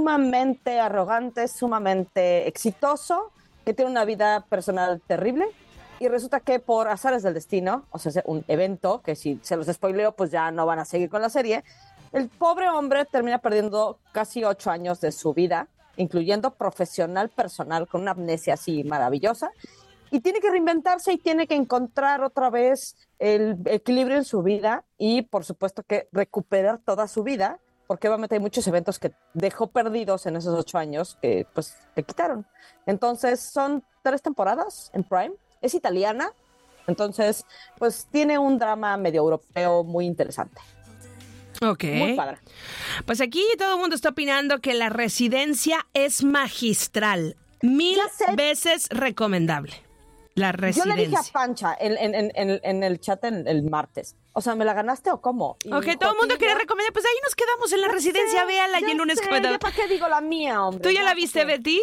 sumamente arrogante, sumamente exitoso, que tiene una vida personal terrible. Y resulta que por azares del destino, o sea, un evento, que si se los spoileo, pues ya no van a seguir con la serie, el pobre hombre termina perdiendo casi 8 años de su vida, incluyendo profesional, personal, con una amnesia así maravillosa, y tiene que reinventarse y tiene que encontrar otra vez el equilibrio en su vida y, por supuesto, que recuperar toda su vida, porque obviamente hay muchos eventos que dejó perdidos en esos 8 años que, pues, le quitaron. Entonces, son 3 temporadas en Prime. Es italiana, entonces, pues tiene un drama medio europeo muy interesante. Ok. Muy padre. Pues aquí todo el mundo está opinando que La Residencia es magistral. 1000 veces recomendable. La Residencia. Yo le dije a Pancha en el chat el martes. O sea, ¿me la ganaste o cómo? Y ok, todo el mundo quería recomendar. Pues ahí nos quedamos en La Residencia. Véala y el lunes. ¿Ya para qué digo la mía, hombre? ¿Tú ya la viste, Betty?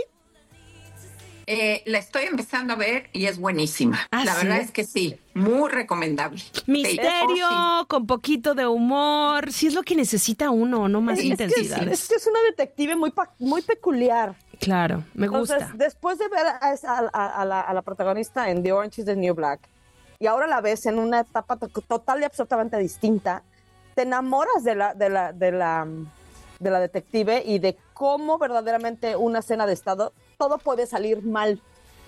La estoy empezando a ver y es buenísima. La verdad es que sí, muy recomendable. Misterio, sí, con poquito de humor. Sí es lo que necesita uno, no más intensidad. Es que es una detective muy peculiar. Claro, me gusta. Entonces, después de ver a la protagonista en The Orange is the New Black, y ahora la ves en una etapa total y absolutamente distinta, te enamoras de la detective y de cómo verdaderamente una escena de estado todo puede salir mal.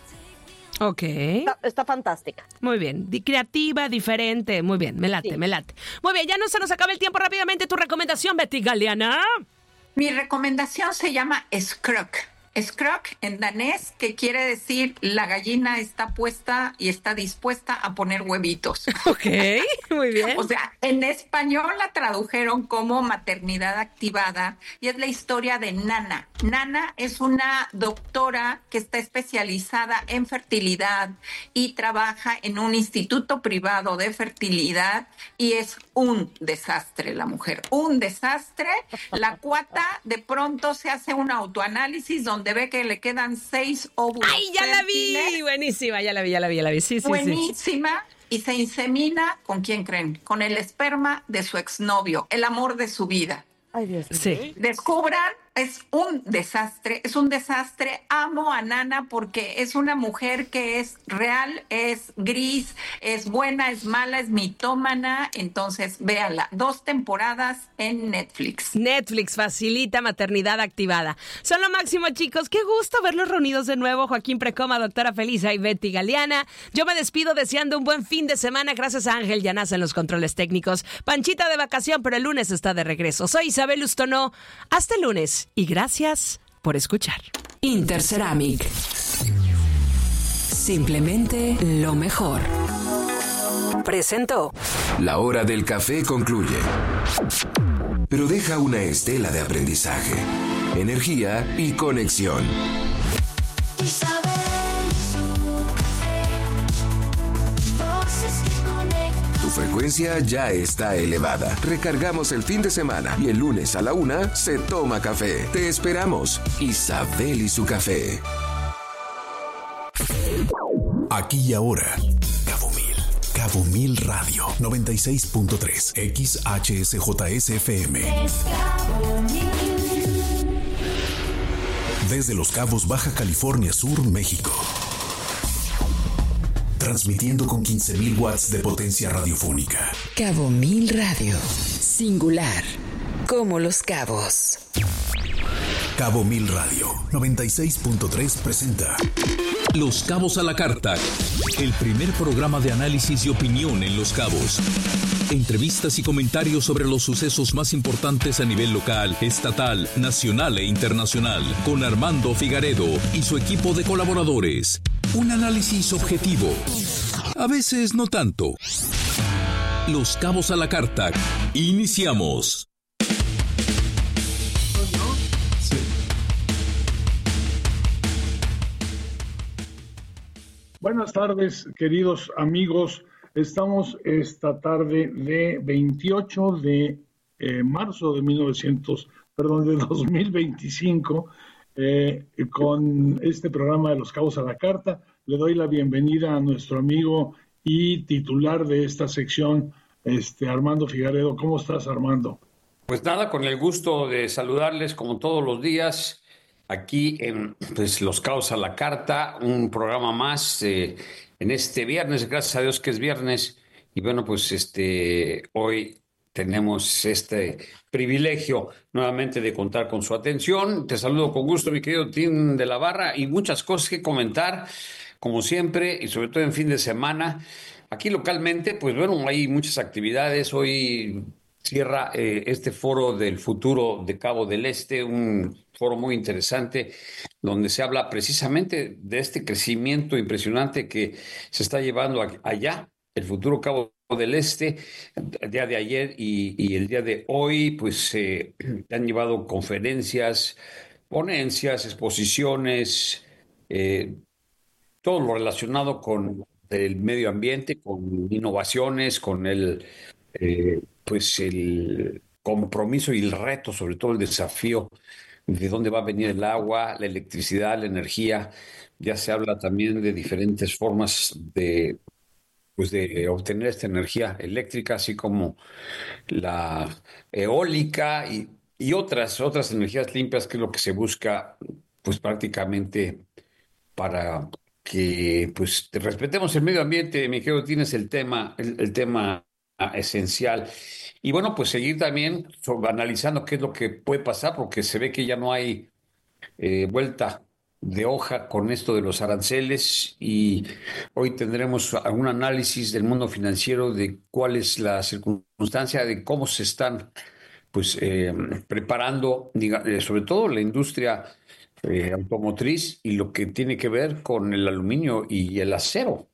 Ok. Está fantástica. Muy bien. Creativa, diferente. Muy bien. Me late, sí. Me late. Muy bien, ya no se nos acaba el tiempo. Rápidamente, tu recomendación, Betty Galeana. Mi recomendación se llama Skrøk. Skrøk en danés, que quiere decir la gallina está puesta y está dispuesta a poner huevitos. Ok, muy bien. O sea, en español la tradujeron como maternidad activada y es la historia de Nana. Nana es una doctora que está especializada en fertilidad y trabaja en un instituto privado de fertilidad y es un desastre la mujer, un desastre. La cuata de pronto se hace un autoanálisis donde ve que le quedan 6 óvulos. ¡Ay, ya la vi! Buenísima, ya la vi. Sí. Buenísima. Y se insemina, ¿con quién creen? Con el esperma de su exnovio, el amor de su vida. Ay, Dios mío. Sí. Descubran, es un desastre. Amo a Nana porque es una mujer que es real, es gris, es buena, es mala, es mitómana. Entonces, véanla. 2 temporadas en Netflix. Netflix facilita maternidad activada. Son lo máximo, chicos. Qué gusto verlos reunidos de nuevo. Joaquín Precoma, doctora Felisa y Betty Galeana. Yo me despido deseando un buen fin de semana. Gracias a Ángel Llanaza en los controles técnicos. Panchita de vacación, pero el lunes está de regreso. Soy Isabel Ustonó. Hasta el lunes. Y gracias por escuchar. Interceramic. Simplemente lo mejor. Presentó. La hora del café concluye. Pero deja una estela de aprendizaje, energía y conexión. Tu frecuencia ya está elevada. Recargamos el fin de semana y el lunes a la 1 se toma café. Te esperamos. Isabel y su café. Aquí y ahora. Cabo Mil Radio 96.3 XHSJSFM. Desde Los Cabos, Baja California Sur, México. Transmitiendo con 15,000 watts de potencia radiofónica. Cabo Mil Radio. Singular. Como Los Cabos. Cabo Mil Radio 96.3 presenta Los Cabos a la Carta, el primer programa de análisis y opinión en Los Cabos. Entrevistas y comentarios sobre los sucesos más importantes a nivel local, estatal, nacional e internacional, con Armando Figaredo y su equipo de colaboradores. Un análisis objetivo, a veces no tanto. Los Cabos a la Carta. Iniciamos. Buenas tardes, queridos amigos. Estamos esta tarde de 28 de marzo de 2025 con este programa de Los Cabos a la Carta. Le doy la bienvenida a nuestro amigo y titular de esta sección, Armando Figaredo. ¿Cómo estás, Armando? Pues nada, con el gusto de saludarles como todos los días aquí en pues, Los Cabos a la Carta, un programa más en este viernes, gracias a Dios que es viernes. Y bueno, pues hoy tenemos este privilegio nuevamente de contar con su atención. Te saludo con gusto, mi querido Tim de la Barra, y muchas cosas que comentar, como siempre, y sobre todo en fin de semana. Aquí localmente, pues bueno, hay muchas actividades. Hoy cierra este foro del futuro de Cabo del Este, un foro muy interesante donde se habla precisamente de este crecimiento impresionante que se está llevando allá, el futuro Cabo del Este. El día de ayer y el día de hoy, pues han llevado conferencias, ponencias, exposiciones, eh, todo lo relacionado con el medio ambiente, con innovaciones, con pues el compromiso y el reto, sobre todo el desafío de dónde va a venir el agua, la electricidad, la energía. Ya se habla también de diferentes formas pues de obtener esta energía eléctrica, así como la eólica y otras energías limpias, que es lo que se busca, pues prácticamente para que pues respetemos el medio ambiente. Mi querido, tienes el tema esencial. Y bueno, pues seguir también analizando qué es lo que puede pasar, porque se ve que ya no hay vuelta de hoja con esto de los aranceles, y hoy tendremos un análisis del mundo financiero de cuál es la circunstancia, de cómo se están pues preparando, sobre todo la industria automotriz y lo que tiene que ver con el aluminio y el acero.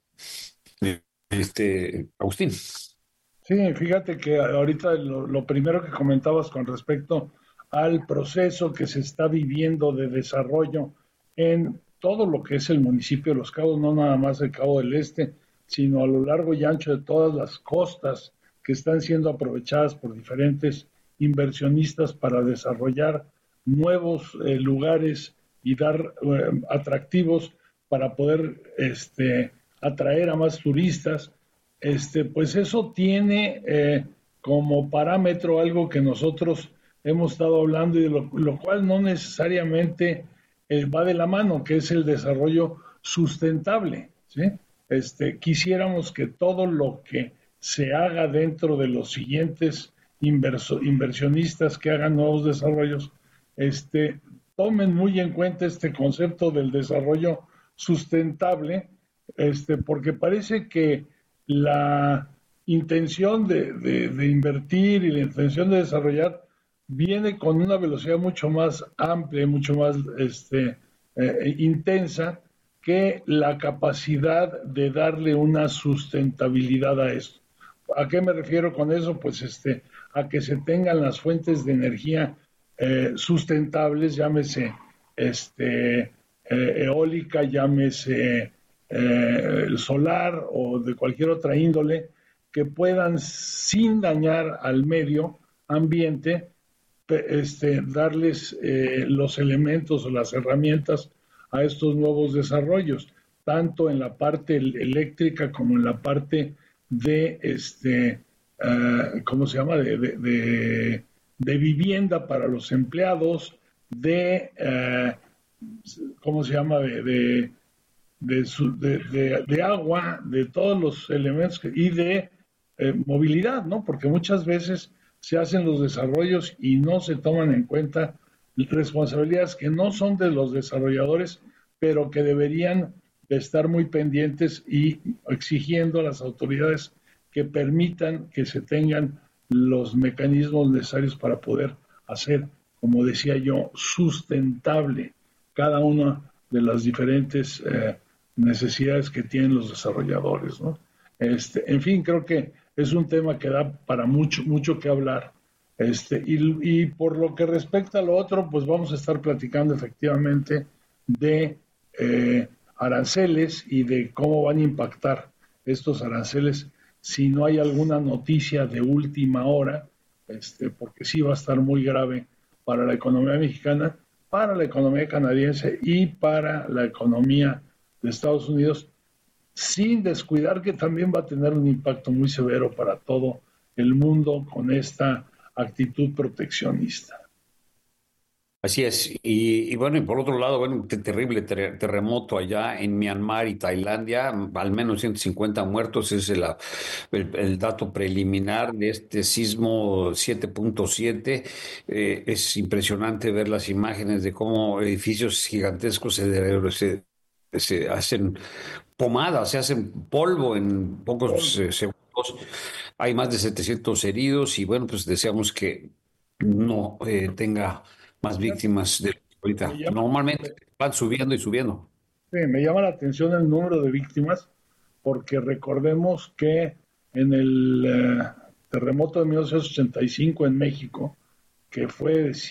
Agustín. Sí, fíjate que ahorita lo primero que comentabas con respecto al proceso que se está viviendo de desarrollo en todo lo que es el municipio de Los Cabos, no nada más el Cabo del Este, sino a lo largo y ancho de todas las costas que están siendo aprovechadas por diferentes inversionistas para desarrollar nuevos lugares y dar atractivos para poder atraer a más turistas. Pues eso tiene como parámetro algo que nosotros hemos estado hablando y de lo cual no necesariamente va de la mano, que es el desarrollo sustentable, ¿sí? Quisiéramos que todo lo que se haga dentro de los siguientes inversionistas que hagan nuevos desarrollos, tomen muy en cuenta este concepto del desarrollo sustentable, porque parece que la intención de invertir y la intención de desarrollar viene con una velocidad mucho más amplia, mucho más intensa que la capacidad de darle una sustentabilidad a esto. ¿A qué me refiero con eso? Pues a que se tengan las fuentes de energía sustentables, llámese eólica, llámese el solar o de cualquier otra índole, que puedan, sin dañar al medio ambiente, darles los elementos o las herramientas a estos nuevos desarrollos, tanto en la parte eléctrica como en la parte de ¿cómo se llama? De vivienda para los empleados, ¿cómo se llama? De agua, de todos los elementos y de movilidad, ¿no? Porque muchas veces se hacen los desarrollos y no se toman en cuenta responsabilidades que no son de los desarrolladores, pero que deberían de estar muy pendientes y exigiendo a las autoridades que permitan que se tengan los mecanismos necesarios para poder hacer, como decía yo, sustentable cada una de las diferentes necesidades que tienen los desarrolladores, ¿no? En fin, creo que es un tema que da para mucho que hablar. Y por lo que respecta a lo otro, pues vamos a estar platicando efectivamente de aranceles y de cómo van a impactar estos aranceles si no hay alguna noticia de última hora, porque sí va a estar muy grave para la economía mexicana, para la economía canadiense y para la economía de Estados Unidos, sin descuidar que también va a tener un impacto muy severo para todo el mundo con esta actitud proteccionista. Así es. Y bueno, y por otro lado, bueno, terrible terremoto allá en Myanmar y Tailandia, al menos 150 muertos es el dato preliminar de este sismo 7.7. Es impresionante ver las imágenes de cómo edificios gigantescos se hacen pomada, se hacen polvo en pocos segundos. Hay más de 700 heridos y bueno, pues deseamos que no tenga más víctimas de ahorita. Normalmente van subiendo y subiendo. Sí, me llama la atención el número de víctimas, porque recordemos que en el terremoto de 1985 en México, que fue de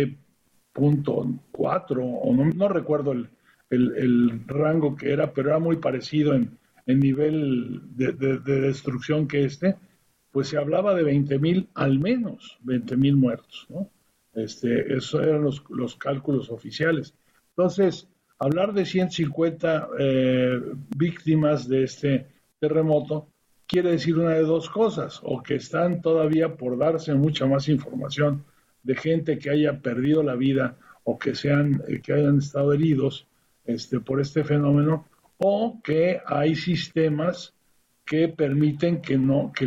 7.4, o no recuerdo el rango que era, pero era muy parecido en nivel de destrucción que pues se hablaba de 20,000, al menos 20,000 muertos, ¿no? Esos eran los cálculos oficiales. Entonces, hablar de 150 víctimas de este terremoto quiere decir una de dos cosas: o que están todavía por darse mucha más información de gente que haya perdido la vida o que hayan estado heridos por este fenómeno, o que hay sistemas que permiten que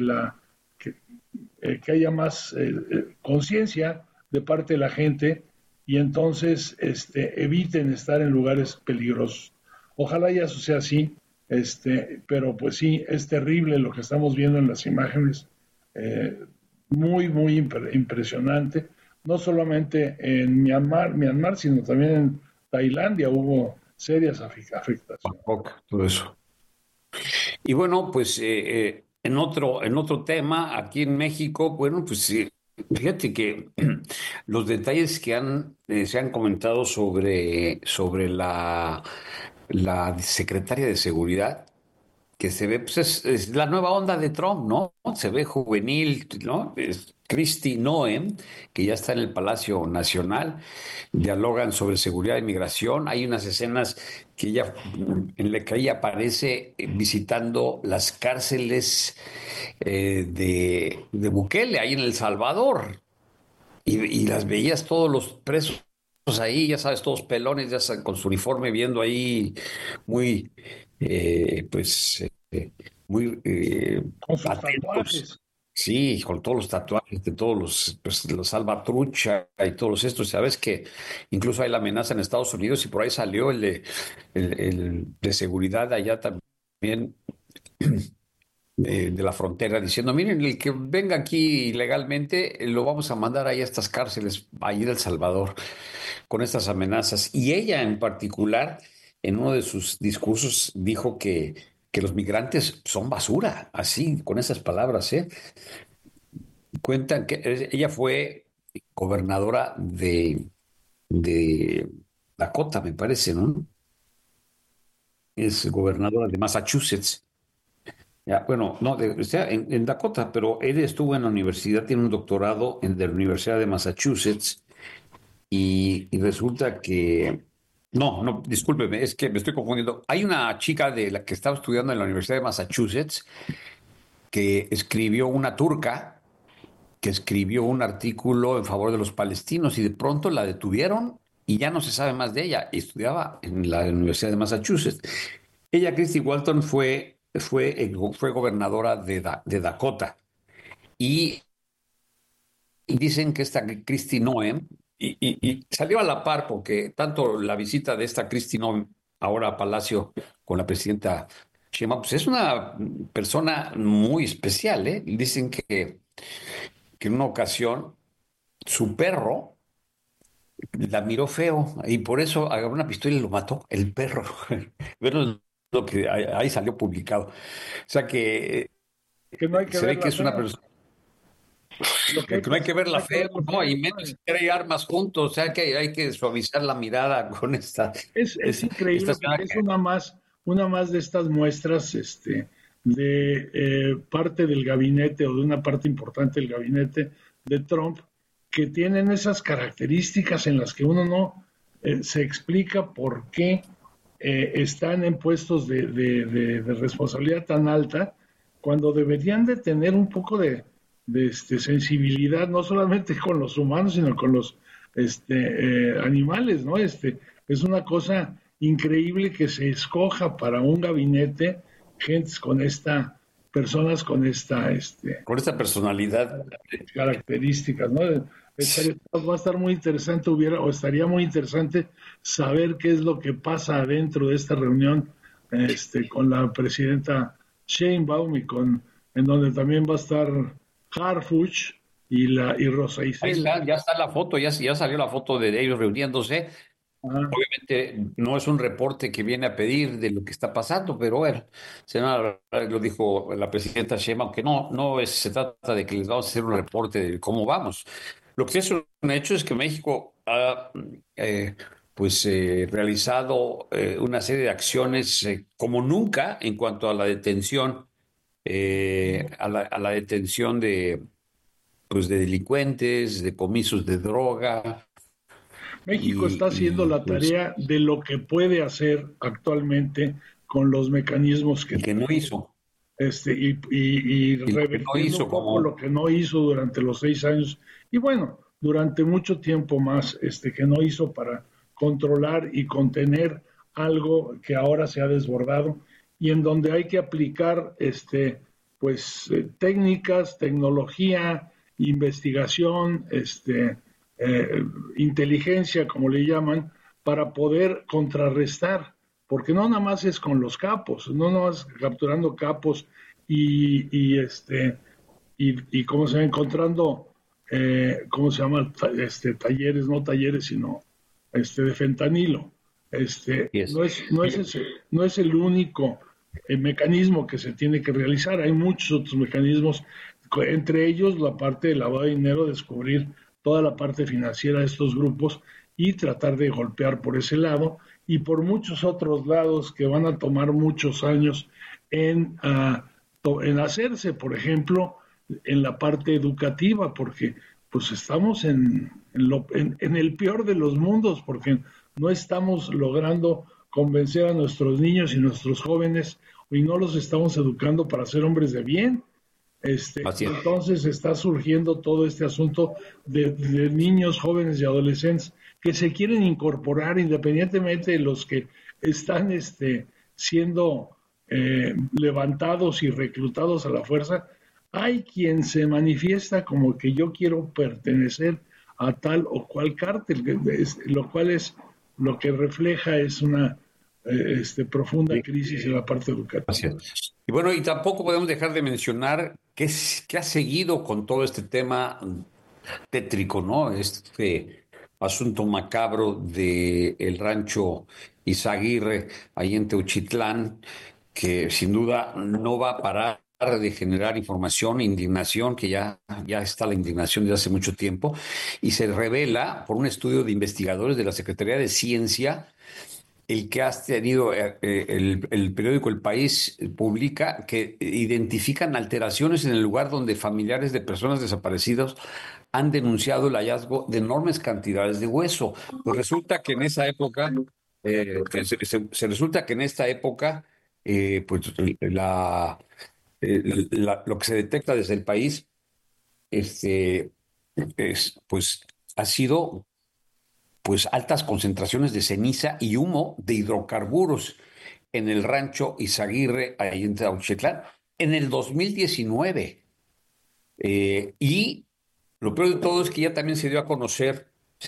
haya más conciencia de parte de la gente, y entonces eviten estar en lugares peligrosos. Ojalá ya eso sea así, pero pues sí, es terrible lo que estamos viendo en las imágenes, muy, muy impresionante. No solamente en Myanmar, sino también en Tailandia hubo serias afectaciones. Todo eso. Y bueno, pues en otro tema, aquí en México, bueno, pues sí. Fíjate que los detalles que se han comentado sobre la secretaria de Seguridad, que se ve, pues es la nueva onda de Trump, ¿no? Se ve juvenil, ¿no? Es Kristi Noem, que ya está en el Palacio Nacional, dialogan sobre seguridad y migración. Hay unas escenas en las que ella aparece visitando las cárceles de Bukele, ahí en El Salvador, y las veías todos los presos ahí, ya sabes, todos pelones, ya sabes, con su uniforme, viendo ahí muy, muy con sus atentos. tatuajes. Sí, con todos los tatuajes de todos los salvatrucha y todos estos. Sabes que incluso hay la amenaza en Estados Unidos y por ahí salió el de seguridad allá también de la frontera diciendo, miren, el que venga aquí ilegalmente lo vamos a mandar ahí a estas cárceles, ahí de El Salvador, con estas amenazas. Y ella en particular, en uno de sus discursos, dijo que los migrantes son basura, así, con esas palabras, ¿eh? Cuentan que ella fue gobernadora de Dakota, me parece, ¿no? Es gobernadora de Massachusetts. Ya, bueno, no, en Dakota, pero ella estuvo en la universidad, tiene un doctorado de la Universidad de Massachusetts y resulta que... No, discúlpeme, es que me estoy confundiendo. Hay una chica de la que estaba estudiando en la Universidad de Massachusetts que escribió, una turca, que escribió un artículo en favor de los palestinos y de pronto la detuvieron y ya no se sabe más de ella. Y estudiaba en la Universidad de Massachusetts. Ella, Kristi Walton, fue gobernadora de Dakota. Y dicen que esta Kristi Noem, y salió a la par porque tanto la visita de esta Kristi Noem ahora a Palacio con la presidenta Sheinbaum, pues es una persona muy especial, ¿eh? Dicen que en una ocasión su perro la miró feo y por eso agarró una pistola y lo mató, el perro. Bueno, lo que ahí salió publicado. O sea que no hay que se ve que es feo. una persona... Que no hay que verla feo, ¿no? Y menos que hay armas juntos, o sea que hay que suavizar la mirada con esta. Es increíble, porque es una más de estas muestras de parte del gabinete o de una parte importante del gabinete de Trump, que tienen esas características en las que uno no se explica por qué están en puestos de responsabilidad tan alta, cuando deberían de tener un poco de sensibilidad, no solamente con los humanos, sino con los animales, ¿no? Es una cosa increíble que se escoja para un gabinete personas con esta personalidad, características, ¿no? Va a estar muy interesante, estaría muy interesante saber qué es lo que pasa adentro de esta reunión con la presidenta Sheinbaum en donde también va a estar Harfuch y Rosa Isela. Ahí ya está la foto, ya salió la foto de ellos reuniéndose. Ajá. Obviamente no es un reporte que viene a pedir de lo que está pasando, pero bueno, lo dijo la presidenta Sheinbaum, que se trata de que les vamos a hacer un reporte de cómo vamos. Lo que es un hecho es que México ha realizado una serie de acciones como nunca en cuanto a la detención, a la detención de delincuentes, decomisos de droga. México está haciendo la tarea de lo que puede hacer actualmente con los mecanismos que no hizo. Y revertiendo un poco lo que no hizo durante los 6 años y bueno, durante mucho tiempo más que no hizo para controlar y contener algo que ahora se ha desbordado y en donde hay que aplicar técnicas, tecnología, investigación, inteligencia, como le llaman, para poder contrarrestar, porque no nada más es con los capos, no nada más capturando capos y cómo se va encontrando, cómo se llama, talleres, no talleres, sino de fentanilo. Yes. No es el único mecanismo que se tiene que realizar, hay muchos otros mecanismos, entre ellos la parte de lavado de dinero, descubrir toda la parte financiera de estos grupos y tratar de golpear por ese lado y por muchos otros lados que van a tomar muchos años en hacerse, por ejemplo, en la parte educativa, porque pues estamos en el peor de los mundos, porque no estamos logrando convencer a nuestros niños y nuestros jóvenes y no los estamos educando para ser hombres de bien. Entonces está surgiendo todo este asunto de niños, jóvenes y adolescentes que se quieren incorporar independientemente de los que están siendo levantados y reclutados a la fuerza. Hay quien se manifiesta como que yo quiero pertenecer a tal o cual cártel, lo cual es lo que refleja es una profunda crisis en la parte educativa. Y bueno, y tampoco podemos dejar de mencionar que ha seguido con todo este tema tétrico, ¿no? Este asunto macabro de el rancho Izaguirre, ahí en Teuchitlán, que sin duda no va a parar de generar información, indignación, que ya está la indignación desde hace mucho tiempo, y se revela por un estudio de investigadores de la Secretaría de Ciencia, el que ha tenido el periódico El País publica que identifican alteraciones en el lugar donde familiares de personas desaparecidas han denunciado el hallazgo de enormes cantidades de hueso. Pues resulta que en esa época, resulta que en esta época, lo que se detecta desde El País, ha sido altas concentraciones de ceniza y humo de hidrocarburos en el rancho Izaguirre, ahí en Teuchitlán, en el 2019. Y lo peor de todo es que ya también se dio a conocer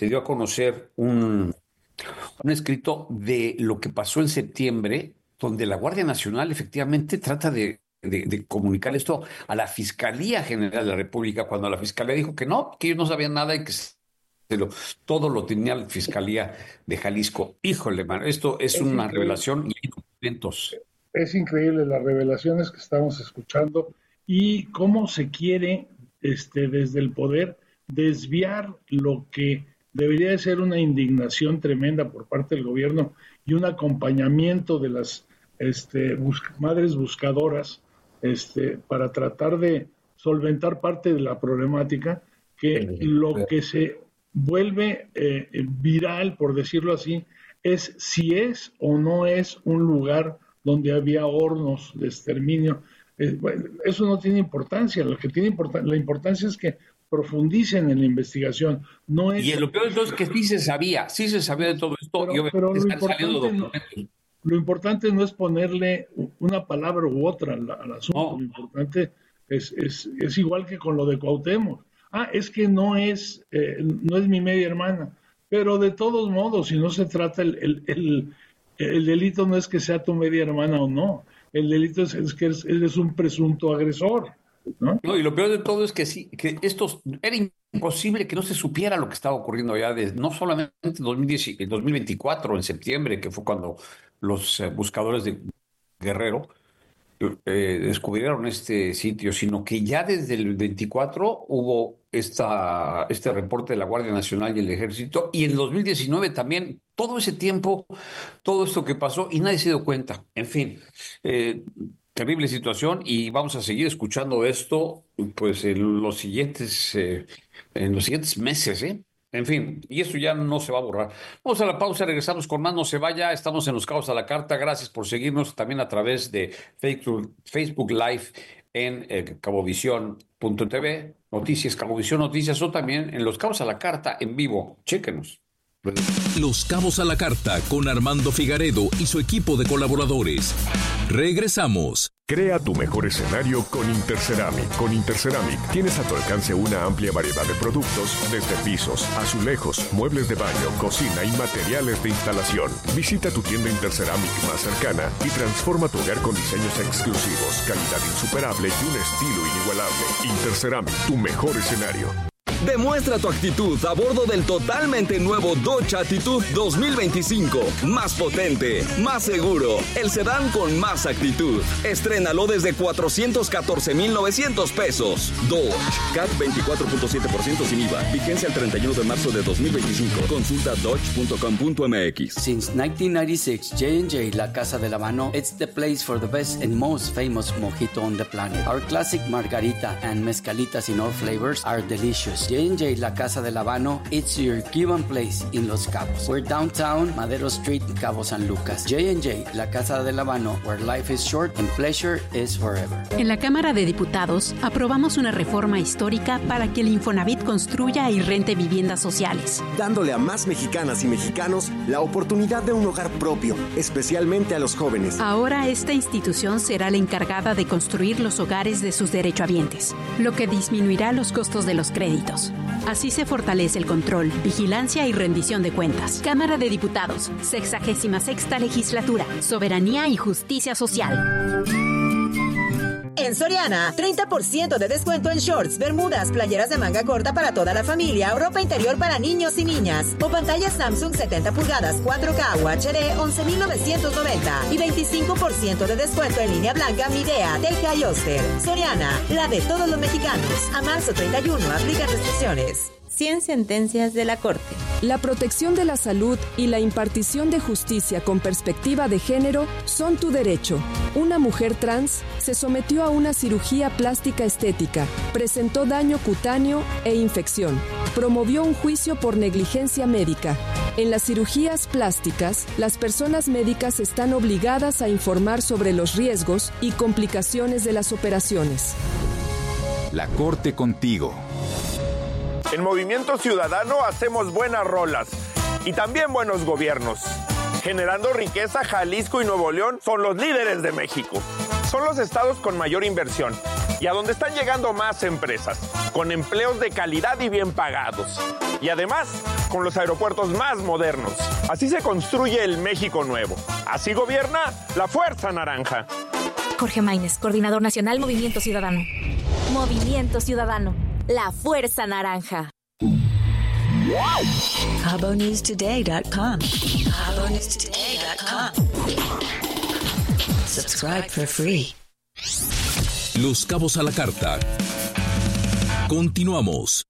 un escrito de lo que pasó en septiembre, donde la Guardia Nacional efectivamente trata de comunicar esto a la Fiscalía General de la República, cuando la Fiscalía dijo que no, que ellos no sabían nada y que todo lo tenía la Fiscalía de Jalisco. Híjole, man, esto es una revelación y hay documentos. Es increíble las revelaciones que estamos escuchando y cómo se quiere desde el poder desviar lo que debería de ser una indignación tremenda por parte del gobierno y un acompañamiento de las madres buscadoras para tratar de solventar parte de la problemática, que lo que se vuelve viral, por decirlo así, es si es o no es un lugar donde había hornos de exterminio. Bueno, eso no tiene importancia. Lo que tiene la importancia es que profundicen en la investigación. No es, y lo peor de todo es que sí se sabía de todo esto, y pero obviamente están saliendo documentos. Lo importante no es ponerle una palabra u otra al asunto. No. Lo importante es igual que con lo de Cuauhtémoc. Es que no es mi media hermana. Pero de todos modos, si no se trata, el delito no es que sea tu media hermana o no. El delito es que eres un presunto agresor, ¿no? No, y lo peor de todo es que sí, que era imposible que no se supiera lo que estaba ocurriendo allá, no solamente en 2024, en septiembre, que fue cuando los buscadores de Guerrero descubrieron este sitio, sino que ya desde el 24 hubo este reporte de la Guardia Nacional y el Ejército, y en el 2019 también, todo ese tiempo, todo esto que pasó, y nadie se dio cuenta. En fin, terrible situación, y vamos a seguir escuchando esto pues en los siguientes meses, ¿eh? En fin, y eso ya no se va a borrar. Vamos a la pausa, regresamos con más. No se vaya, estamos en Los Cabos a la Carta. Gracias por seguirnos también a través de Facebook Live en cabovisión.tv, Noticias, Cabovisión Noticias, o también en Los Cabos a la Carta en vivo. Chéquenos. Los Cabos a la Carta con Armando Figaredo y su equipo de colaboradores. Regresamos. Crea tu mejor escenario con Interceramic. Con Interceramic tienes a tu alcance una amplia variedad de productos, desde pisos, azulejos, muebles de baño, cocina y materiales de instalación. Visita tu tienda Interceramic más cercana y transforma tu hogar con diseños exclusivos, calidad insuperable y un estilo inigualable. Interceramic, tu mejor escenario. Demuestra tu actitud a bordo del totalmente nuevo Dodge Attitude 2025. Más potente, más seguro, el sedán con más actitud. Estrénalo desde 414,900 pesos. Dodge, CAT 24.7% sin IVA. Vigencia el 31 de marzo de 2025. Consulta dodge.com.mx. Since 1996, J&J, La Casa del Habano, it's the place for the best and most famous mojito on the planet. Our classic margarita and mezcalitas in all flavors are delicious. J&J, La Casa del Habano, it's your Cuban place in Los Cabos. We're downtown, Madero Street, Cabo San Lucas. J&J, La Casa del Habano, where life is short and pleasure is forever. En la Cámara de Diputados aprobamos una reforma histórica para que el Infonavit construya y rente viviendas sociales, dándole a más mexicanas y mexicanos la oportunidad de un hogar propio, especialmente a los jóvenes. Ahora esta institución será la encargada de construir los hogares de sus derechohabientes, lo que disminuirá los costos de los créditos. Así se fortalece el control, vigilancia y rendición de cuentas. Cámara de Diputados, 66ª Legislatura, Soberanía y Justicia Social. En Soriana, 30% de descuento en shorts, bermudas, playeras de manga corta para toda la familia o ropa interior para niños y niñas. O pantallas Samsung 70 pulgadas 4K UHD 11,990 y 25% de descuento en línea blanca Midea, Teca y Oster. Soriana, la de todos los mexicanos. A marzo 31, aplica restricciones. 100 sentencias de la Corte. La protección de la salud y la impartición de justicia con perspectiva de género son tu derecho. Una mujer trans se sometió a una cirugía plástica estética, presentó daño cutáneo e infección. Promovió un juicio por negligencia médica. En las cirugías plásticas, las personas médicas están obligadas a informar sobre los riesgos y complicaciones de las operaciones. La Corte contigo. En Movimiento Ciudadano hacemos buenas rolas y también buenos gobiernos. Generando riqueza, Jalisco y Nuevo León son los líderes de México. Son los estados con mayor inversión y a donde están llegando más empresas, con empleos de calidad y bien pagados. Y además, con los aeropuertos más modernos. Así se construye el México nuevo. Así gobierna la Fuerza Naranja. Jorge Maínez, Coordinador Nacional Movimiento Ciudadano. Movimiento Ciudadano. La Fuerza Naranja. CaboNewsToday.com. CaboNewsToday.com. Subscribe for free. Los Cabos a la Carta. Continuamos.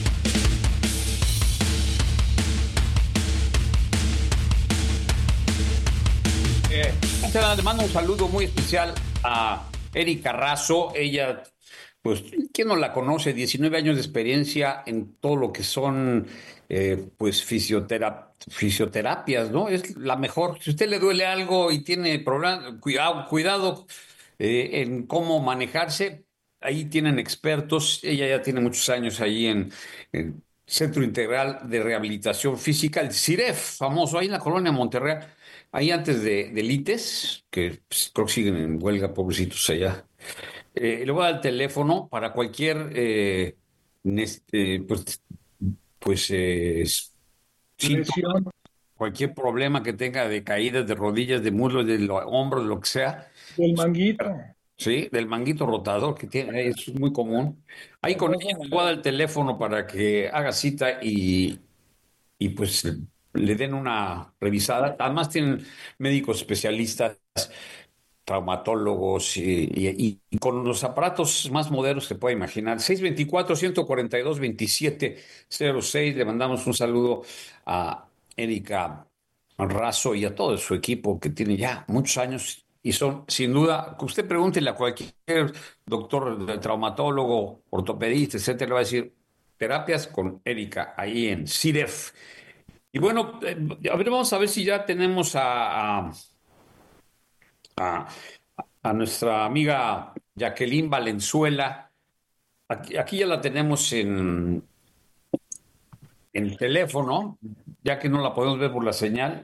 Le mando un saludo muy especial a Erika Razo. Ella, pues, ¿quién no la conoce? 19 años de experiencia en todo lo que son, pues, fisioterapias, ¿no? Es la mejor. Si a usted le duele algo y tiene problemas, cuidado. en cómo manejarse. Ahí tienen expertos. Ella ya tiene muchos años ahí en Centro Integral de Rehabilitación Física, el CIREF, famoso, ahí en la colonia Monterrey, ahí antes del ITES, que pues, creo que siguen en huelga, pobrecitos allá. Le voy a dar el teléfono para cualquier pues síntoma, cualquier problema que tenga de caídas de rodillas, de muslos, de hombros, de lo que sea. Del manguito. Sí, del manguito rotador que tiene, es muy común. Ahí con ella le voy a dar el teléfono para que haga cita y pues le den una revisada. Además tienen médicos especialistas, traumatólogos y con los aparatos más modernos que pueda imaginar. 624-142-2706. Le mandamos un saludo a Erika Razo y a todo su equipo que tiene ya muchos años y son, sin duda, que usted pregúntele a cualquier doctor, traumatólogo, ortopedista, etcétera, le va a decir terapias con Erika ahí en CIREF. Y bueno, a ver, vamos a ver si ya tenemos a nuestra amiga Jacqueline Valenzuela. Aquí ya la tenemos en teléfono, ya que no la podemos ver por la señal.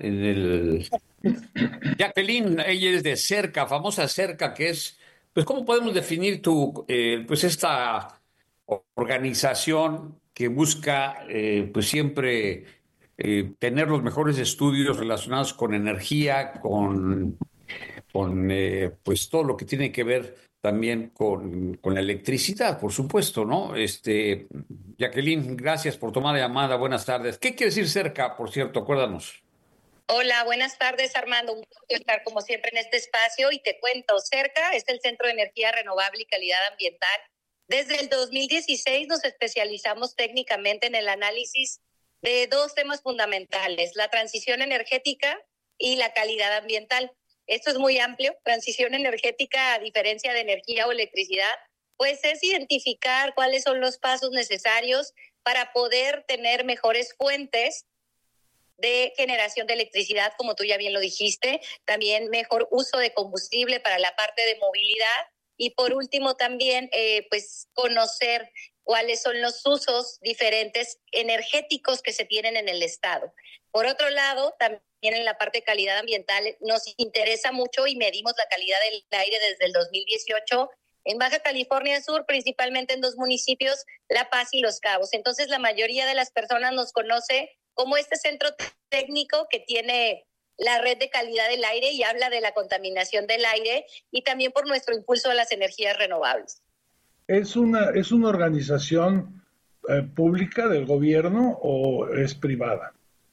Jacqueline, ella es de Cerca, famosa Cerca, que es, pues, ¿cómo podemos definir pues esta organización que busca, pues siempre tener los mejores estudios relacionados con energía, con pues todo lo que tiene que ver también con la electricidad, por supuesto, ¿no? Jacqueline, gracias por tomar la llamada. Buenas tardes. ¿Qué quiere decir Cerca, por cierto? Acuérdanos. Hola, buenas tardes, Armando. Un gusto estar como siempre en este espacio y te cuento, Cerca es el Centro de Energía Renovable y Calidad Ambiental. Desde el 2016 nos especializamos técnicamente en el análisis de dos temas fundamentales, la transición energética y la calidad ambiental. Esto es muy amplio. Transición energética, a diferencia de energía o electricidad, pues es identificar cuáles son los pasos necesarios para poder tener mejores fuentes de generación de electricidad, como tú ya bien lo dijiste, también mejor uso de combustible para la parte de movilidad y por último también pues conocer cuáles son los usos diferentes energéticos que se tienen en el estado. Por otro lado, también en la parte de calidad ambiental nos interesa mucho y medimos la calidad del aire desde el 2018 en Baja California Sur, principalmente en dos municipios, La Paz y Los Cabos. Entonces, la mayoría de las personas nos conoce como este centro técnico que tiene la red de calidad del aire y habla de la contaminación del aire y también por nuestro impulso a las energías renovables. ¿Es una organización pública del gobierno o es privada?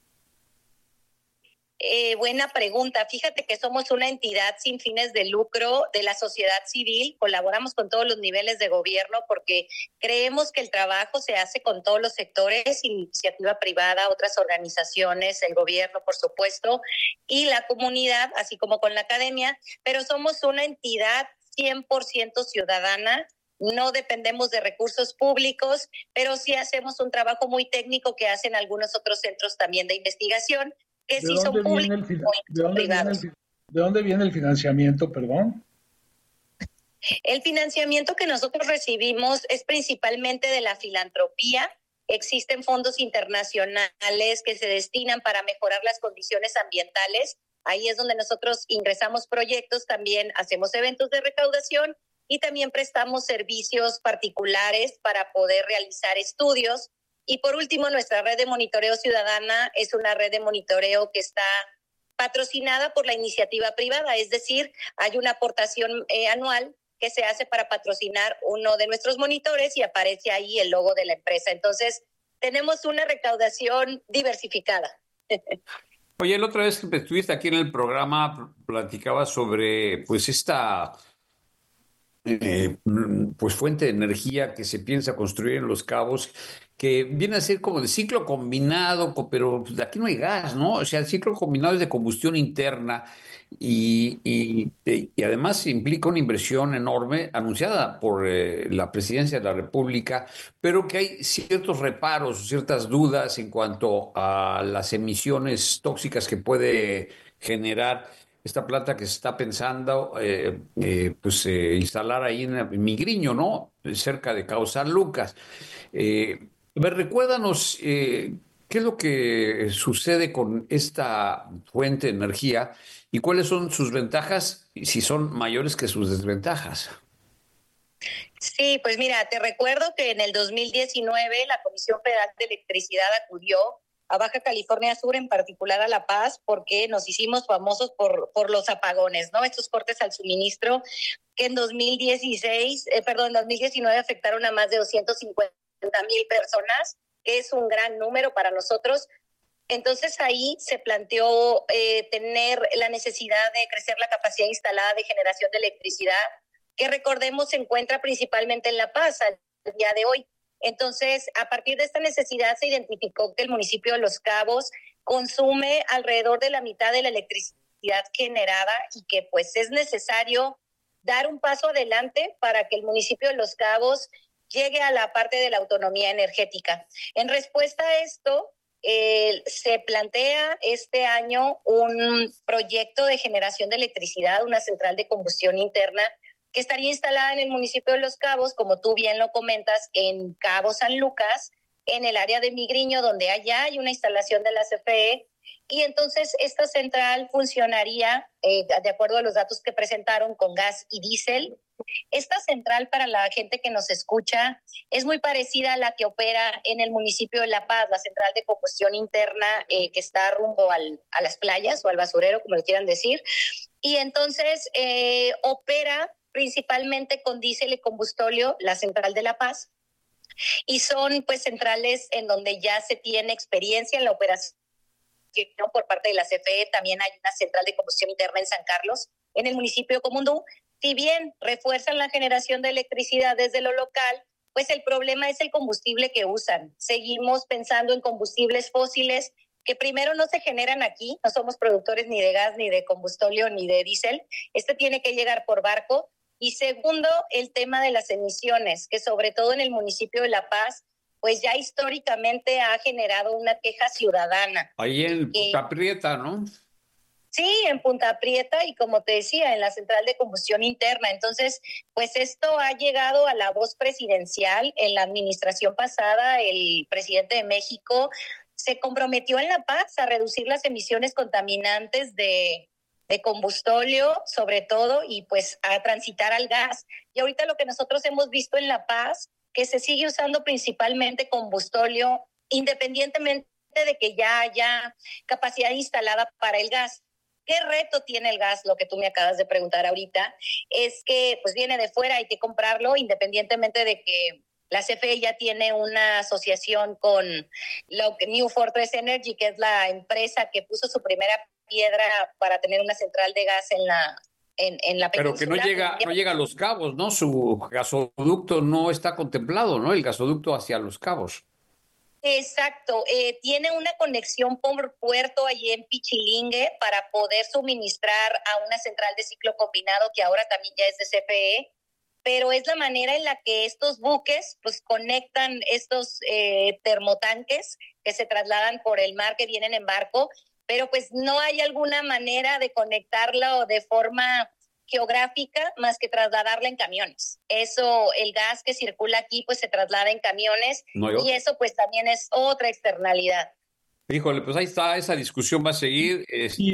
Buena pregunta. Fíjate que somos una entidad sin fines de lucro de la sociedad civil. Colaboramos con todos los niveles de gobierno porque creemos que el trabajo se hace con todos los sectores, iniciativa privada, otras organizaciones, el gobierno, por supuesto, y la comunidad, así como con la academia, pero somos una entidad 100% ciudadana. No dependemos de recursos públicos, pero sí hacemos un trabajo muy técnico que hacen algunos otros centros también de investigación, que sí son públicos o privados. ¿De dónde viene el financiamiento, perdón? El financiamiento que nosotros recibimos es principalmente de la filantropía. Existen fondos internacionales que se destinan para mejorar las condiciones ambientales. Ahí es donde nosotros ingresamos proyectos, también hacemos eventos de recaudación y también prestamos servicios particulares para poder realizar estudios. Y por último, nuestra red de monitoreo ciudadana es una red de monitoreo que está patrocinada por la iniciativa privada, es decir, hay una aportación anual que se hace para patrocinar uno de nuestros monitores y aparece ahí el logo de la empresa. Entonces, tenemos una recaudación diversificada. Oye, la otra vez que estuviste aquí en el programa, platicabas sobre pues esta pues fuente de energía que se piensa construir en Los Cabos, que viene a ser como de ciclo combinado, pero pues, aquí no hay gas, ¿no? O sea, el ciclo combinado es de combustión interna y además implica una inversión enorme anunciada por la Presidencia de la República, pero que hay ciertos reparos, ciertas dudas en cuanto a las emisiones tóxicas que puede generar esta planta que se está pensando instalar ahí en Migriño, ¿no? Cerca de Cabo San Lucas. Recuérdanos qué es lo que sucede con esta fuente de energía y cuáles son sus ventajas y si son mayores que sus desventajas. Sí, pues mira, te recuerdo que en el 2019 la Comisión Federal de Electricidad acudió a Baja California Sur, en particular a La Paz, porque nos hicimos famosos por los apagones, ¿no? Estos cortes al suministro que en 2019 afectaron a más de 250,000 personas, que es un gran número para nosotros. Entonces ahí se planteó tener la necesidad de crecer la capacidad instalada de generación de electricidad, que recordemos se encuentra principalmente en La Paz al día de hoy. Entonces, a partir de esta necesidad se identificó que el municipio de Los Cabos consume alrededor de la mitad de la electricidad generada y que pues es necesario dar un paso adelante para que el municipio de Los Cabos llegue a la parte de la autonomía energética. En respuesta a esto, se plantea este año un proyecto de generación de electricidad, una central de combustión interna, que estaría instalada en el municipio de Los Cabos, como tú bien lo comentas, en Cabo San Lucas, en el área de Migriño, donde allá hay una instalación de la CFE, y entonces esta central funcionaría, de acuerdo a los datos que presentaron, con gas y diésel. Esta central, para la gente que nos escucha, es muy parecida a la que opera en el municipio de La Paz, la central de combustión interna que está rumbo a las playas o al basurero, como le quieran decir, y entonces opera principalmente con diésel y combustóleo, la central de La Paz, y son pues centrales en donde ya se tiene experiencia en la operación por parte de la CFE. También hay una central de combustión interna en San Carlos, en el municipio de Comundú. Si bien refuerzan la generación de electricidad desde lo local, pues el problema es el combustible que usan. Seguimos pensando en combustibles fósiles que primero no se generan aquí, no somos productores ni de gas, ni de combustóleo, ni de diésel. Este tiene que llegar por barco. Y segundo, el tema de las emisiones, que sobre todo en el municipio de La Paz, pues ya históricamente ha generado una queja ciudadana. Ahí en Punta Prieta, ¿no? Sí, en Punta Prieta y como te decía, en la central de combustión interna. Entonces, pues esto ha llegado a la voz presidencial. En la administración pasada, el presidente de México se comprometió en La Paz a reducir las emisiones contaminantes de combustóleo, sobre todo, y pues a transitar al gas. Y ahorita lo que nosotros hemos visto en La Paz, que se sigue usando principalmente combustóleo, independientemente de que ya haya capacidad instalada para el gas. ¿Qué reto tiene el gas? Lo que tú me acabas de preguntar ahorita, es que pues viene de fuera, hay que comprarlo, independientemente de que la CFE ya tiene una asociación con New Fortress Energy, que es la empresa que puso su primera piedra para tener una central de gas en la península. Pero que no llega a Los Cabos, ¿no? Su gasoducto no está contemplado, ¿no? El gasoducto hacia Los Cabos. Exacto. Tiene una conexión por puerto allí en Pichilingue para poder suministrar a una central de ciclo combinado que ahora también ya es de CFE, pero es la manera en la que estos buques pues conectan estos termotanques que se trasladan por el mar, que vienen en barco, pero pues no hay alguna manera de conectarlo de forma geográfica más que trasladarla en camiones. Eso, el gas que circula aquí pues se traslada en camiones y eso pues también es otra externalidad. Híjole, pues ahí está, esa discusión va a seguir.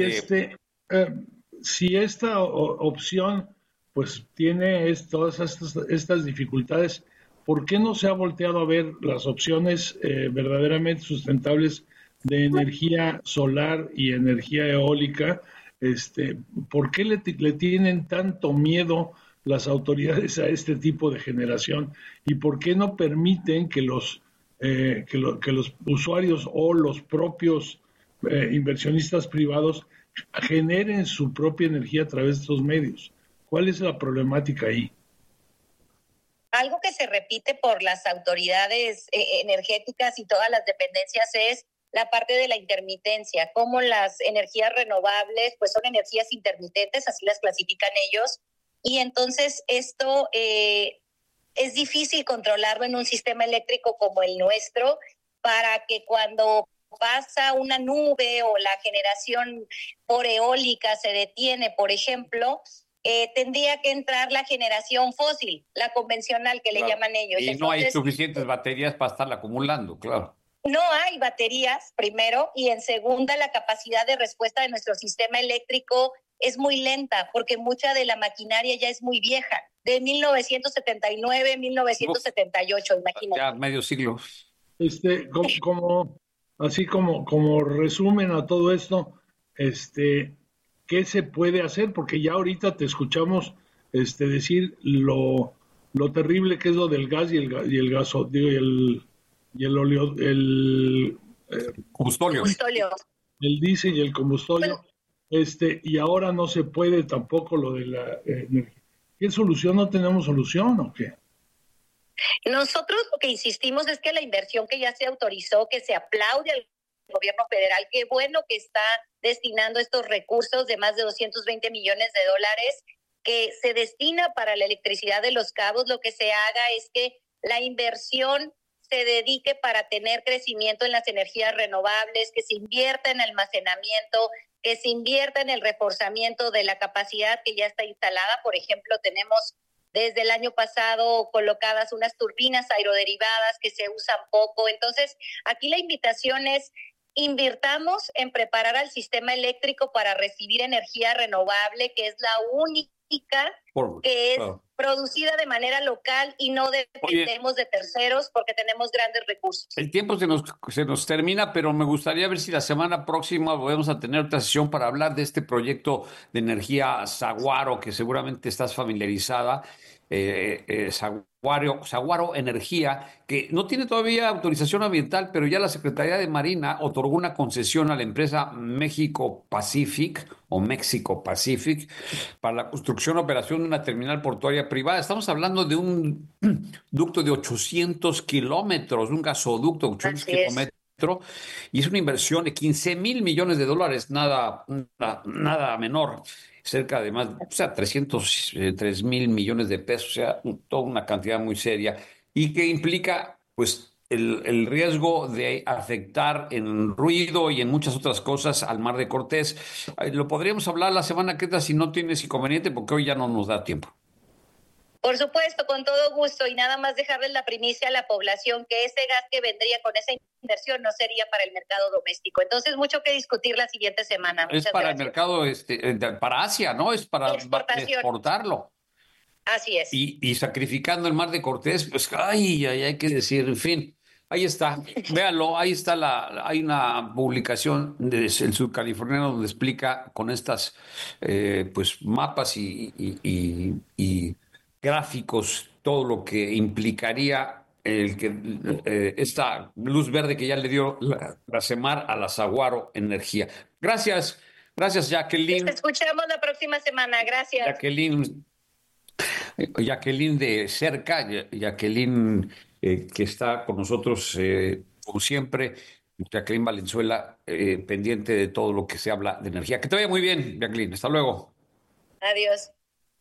Si esta opción pues tiene todas estas dificultades, ¿por qué no se ha volteado a ver las opciones verdaderamente sustentables de energía solar y energía eólica? ¿Por qué le tienen tanto miedo las autoridades a este tipo de generación? ¿Y por qué no permiten que los usuarios o los propios inversionistas privados generen su propia energía a través de estos medios? ¿Cuál es la problemática ahí? Algo que se repite por las autoridades energéticas y todas las dependencias es la parte de la intermitencia, como las energías renovables pues son energías intermitentes, así las clasifican ellos, y entonces esto es difícil controlarlo en un sistema eléctrico como el nuestro, para que cuando pasa una nube o la generación por eólica se detiene, por ejemplo, tendría que entrar la generación fósil, la convencional que le llaman ellos. Y no hay suficientes baterías para estarla acumulando, claro. No hay baterías, primero, y en segunda, la capacidad de respuesta de nuestro sistema eléctrico es muy lenta, porque mucha de la maquinaria ya es muy vieja, de 1979, 1978, imagínate. Ya medio siglo. Así como resumen a todo esto, ¿qué se puede hacer? Porque ya ahorita te escuchamos decir lo terrible que es lo del gas y el gaso, combustóleo. El diésel y el combustóleo. Y ahora no se puede tampoco lo de la energía. ¿Qué solución? ¿No tenemos solución o qué? Nosotros lo que insistimos es que la inversión que ya se autorizó, que se aplaude al gobierno federal, qué bueno que está destinando estos recursos de más de 220 millones de dólares que se destina para la electricidad de Los Cabos. Lo que se haga es que la inversión se dedique para tener crecimiento en las energías renovables, que se invierta en almacenamiento, que se invierta en el reforzamiento de la capacidad que ya está instalada. Por ejemplo, tenemos desde el año pasado colocadas unas turbinas aeroderivadas que se usan poco. Entonces, aquí la invitación es: invirtamos en preparar al sistema eléctrico para recibir energía renovable, que es la única que es producida de manera local y no dependemos de terceros porque tenemos grandes recursos. El tiempo se nos termina, pero me gustaría ver si la semana próxima volvemos a tener otra sesión para hablar de este proyecto de energía Saguaro, que seguramente estás familiarizada. Saguaro Energía, que no tiene todavía autorización ambiental, pero ya la Secretaría de Marina otorgó una concesión a la empresa México Pacific para la construcción y operación de una terminal portuaria privada. Estamos hablando de un ducto de 800 kilómetros, un gasoducto de 800 kilómetros, y es una inversión de 15,000 millones de dólares, nada menor. Cerca de más, 303 mil millones de pesos, o sea, toda una cantidad muy seria, y que implica, pues, el riesgo de afectar en ruido y en muchas otras cosas al Mar de Cortés. Lo podríamos hablar la semana que entra si no tienes inconveniente, porque hoy ya no nos da tiempo. Por supuesto, con todo gusto, y nada más dejarles la primicia a la población que ese gas que vendría con esa inversión no sería para el mercado doméstico. Entonces, mucho que discutir la siguiente semana. Es para el mercado, para Asia, ¿no? Es para exportarlo. Así es. Y sacrificando el Mar de Cortés, pues, hay que decir, en fin. Ahí está, véanlo, ahí está hay una publicación del Surcaliforniano donde explica con estas pues mapas y gráficos todo lo que implicaría esta luz verde que ya le dio la Semar a la Saguaro Energía. Gracias, Jacqueline. Nos escuchamos la próxima semana, gracias. Jacqueline de cerca, Jacqueline que está con nosotros como siempre, Jacqueline Valenzuela, pendiente de todo lo que se habla de energía. Que te vaya muy bien, Jacqueline, hasta luego. Adiós.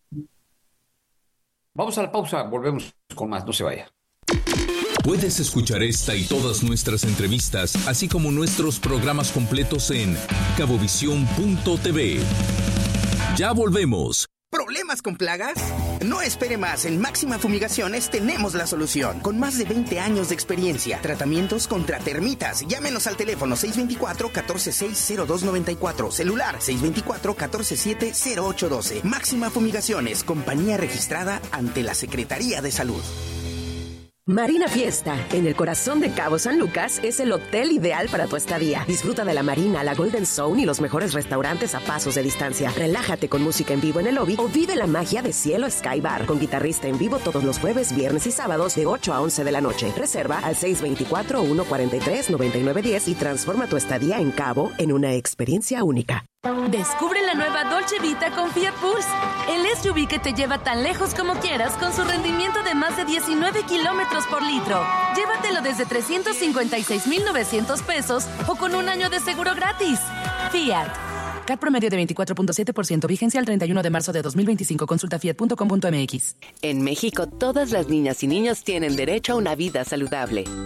Vamos a la pausa, volvemos con más, no se vaya. Puedes escuchar esta y todas nuestras entrevistas, así como nuestros programas completos en cabovisión.tv. Ya volvemos. ¿Problemas con plagas? No espere más, en Máxima Fumigaciones tenemos la solución. Con más de 20 años de experiencia, tratamientos contra termitas. Llámenos al teléfono 624-146-0294, celular 624-147-0812. Máxima Fumigaciones, compañía registrada ante la Secretaría de Salud. Marina Fiesta, en el corazón de Cabo San Lucas, es el hotel ideal para tu estadía. Disfruta de la marina, la Golden Zone y los mejores restaurantes a pasos de distancia. Relájate con música en vivo en el lobby o vive la magia de Cielo Sky Bar, con guitarrista en vivo todos los jueves, viernes y sábados de 8 a 11 de la noche. Reserva al 624-143-9910 y transforma tu estadía en Cabo en una experiencia única. Descubre la nueva Dolce Vita con Fiat Pulse, el SUV que te lleva tan lejos como quieras con su rendimiento de más de 19 kilómetros por litro. Llévatelo desde 356,900 pesos o con un año de seguro gratis. Fiat. CAT promedio de 24.7%, vigencia el 31 de marzo de 2025. Consulta fiat.com.mx. En México, todas las niñas y niños tienen derecho a una vida saludable.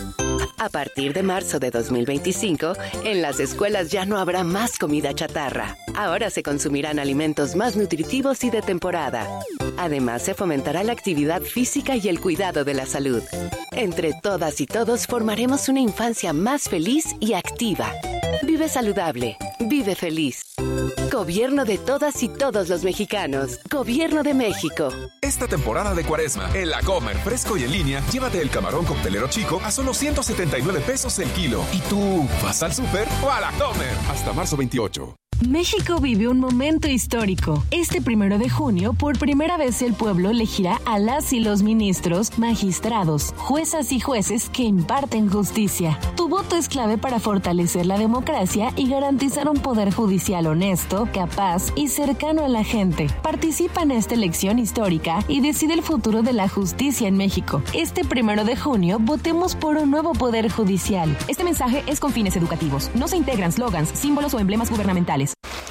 A partir de marzo de 2025, en las escuelas ya no habrá más comida chatarra. Ahora se consumirán alimentos más nutritivos y de temporada. Además, se fomentará la actividad física y el cuidado de la salud. Entre todas y todos formaremos una infancia más feliz y activa. Vive saludable, vive feliz. Gobierno de todas y todos los mexicanos. Gobierno de México. Esta temporada de Cuaresma, en La Comer, fresco y en línea, llévate el camarón coctelero chico a solo 179 pesos el kilo. ¿Y tú vas al súper o a La Comer? Hasta marzo 28. México vive un momento histórico. Este 1 de junio, por primera vez el pueblo elegirá a las y los ministros, magistrados, juezas y jueces que imparten justicia. Tu voto es clave para fortalecer la democracia y garantizar un poder judicial honesto, capaz y cercano a la gente. Participa en esta elección histórica y decide el futuro de la justicia en México. Este 1 de junio, votemos por un nuevo poder judicial. Este mensaje es con fines educativos. No se integran slogans, símbolos o emblemas gubernamentales.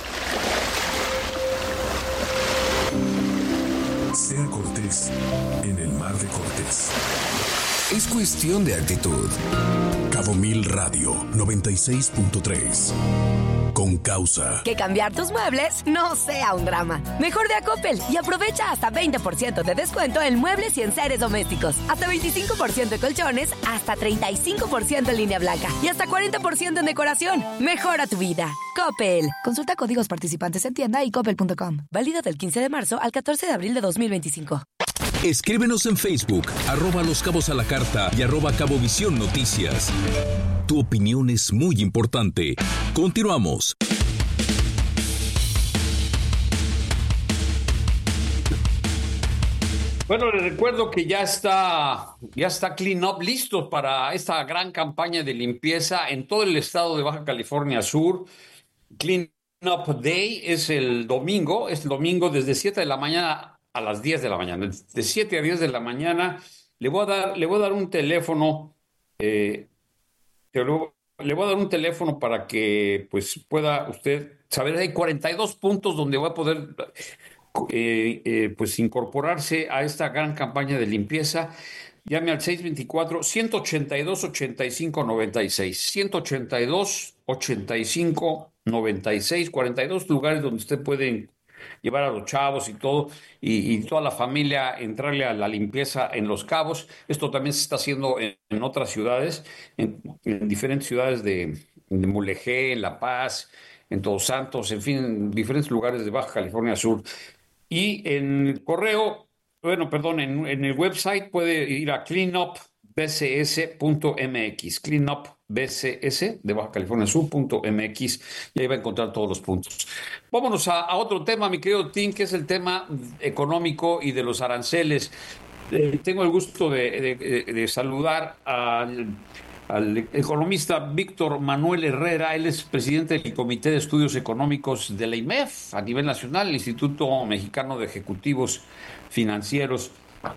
Sea cortés en el mar de Cortés. Es cuestión de actitud. Cabo Mil Radio 96.3. Con causa. Que cambiar tus muebles no sea un drama. Mejor de a Coppel y aprovecha hasta 20% de descuento en muebles y enseres domésticos. Hasta 25% en colchones, hasta 35% en línea blanca y hasta 40% en decoración. Mejora tu vida. Coppel. Consulta códigos participantes en tienda y coppel.com. Válido del 15 de marzo al 14 de abril de 2025. Escríbenos en Facebook, @Los Cabos a la Carta y @Cabovisión Noticias. Tu opinión es muy importante. Continuamos. Bueno, les recuerdo que ya está Clean Up listo para esta gran campaña de limpieza en todo el estado de Baja California Sur. Clean Up Day es el domingo desde 7 de la mañana a las 10 de la mañana. De 7 a 10 de la mañana le voy a dar un teléfono, le voy a dar un teléfono para que pues pueda usted saber. Hay 42 puntos donde va a poder pues incorporarse a esta gran campaña de limpieza. Llame al 624-182-8596. 182-8596. 42 lugares donde usted puede llevar a los chavos y todo, y toda la familia entrarle a la limpieza en Los Cabos. Esto también se está haciendo en otras ciudades, en diferentes ciudades de Mulegé, en La Paz, en Todos Santos, en fin, en diferentes lugares de Baja California Sur. Y en el correo, en el website puede ir a cleanupbcs.mx, cleanupbcs de Baja California Sur.mx, y ahí va a encontrar todos los puntos. Vámonos a otro tema, mi querido Tim, que es el tema económico y de los aranceles. Tengo el gusto de saludar al economista Víctor Manuel Herrera. Él es presidente del Comité de Estudios Económicos de la IMEF a nivel nacional, el Instituto Mexicano de Ejecutivos Financieros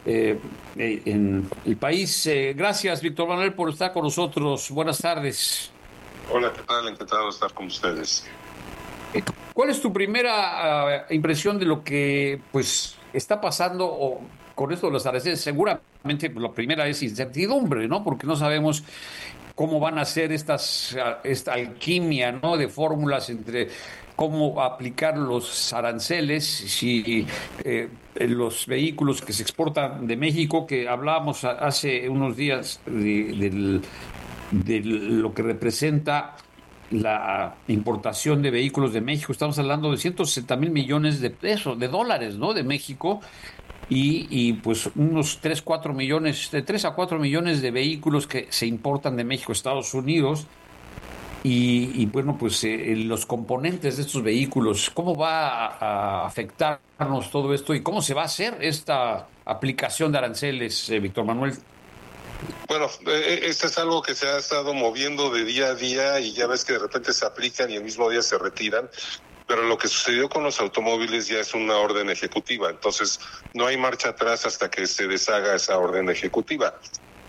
en el país. Gracias, Víctor Manuel, por estar con nosotros. Buenas tardes. Hola, ¿qué tal? Encantado de estar con ustedes. ¿Cuál es tu primera impresión de lo que pues está pasando con esto de los aranceles? Seguramente la primera es incertidumbre, ¿no? Porque no sabemos cómo van a ser esta alquimia, ¿no?, de fórmulas entre cómo aplicar los aranceles, si los vehículos que se exportan de México, que hablábamos hace unos días de lo que representa la importación de vehículos de México. Estamos hablando de 160,000 millones de pesos, de dólares, ¿no?, de México, y pues unos 3 a 4 millones de vehículos que se importan de México a Estados Unidos. Y bueno, pues los componentes de estos vehículos, ¿cómo va a afectarnos todo esto y cómo se va a hacer esta aplicación de aranceles, Víctor Manuel? Bueno, esto es algo que se ha estado moviendo de día a día, y ya ves que de repente se aplican y el mismo día se retiran. Pero lo que sucedió con los automóviles ya es una orden ejecutiva, entonces no hay marcha atrás hasta que se deshaga esa orden ejecutiva.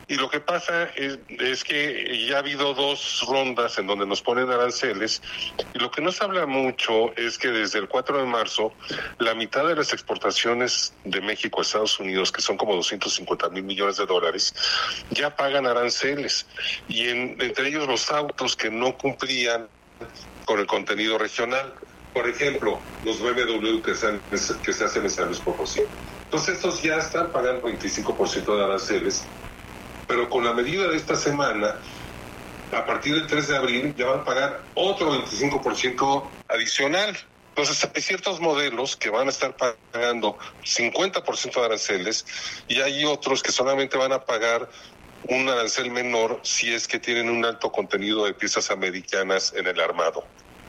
Y lo que pasa es que ya ha habido 2 rondas en donde nos ponen aranceles, y lo que no se habla mucho es que desde el 4 de marzo, la mitad de las exportaciones de México a Estados Unidos, que son como 250,000 millones de dólares, ya pagan aranceles, y entre ellos los autos que no cumplían con el contenido regional. Por ejemplo, los BMW que se hacen en San Luis Potosí. Entonces estos ya están pagando 25% de aranceles, pero con la medida de esta semana, a partir del 3 de abril, ya van a pagar otro 25% adicional. Entonces hay ciertos modelos que van a estar pagando 50% de aranceles, y hay otros que solamente van a pagar un arancel menor si es que tienen un alto contenido de piezas americanas en el armado.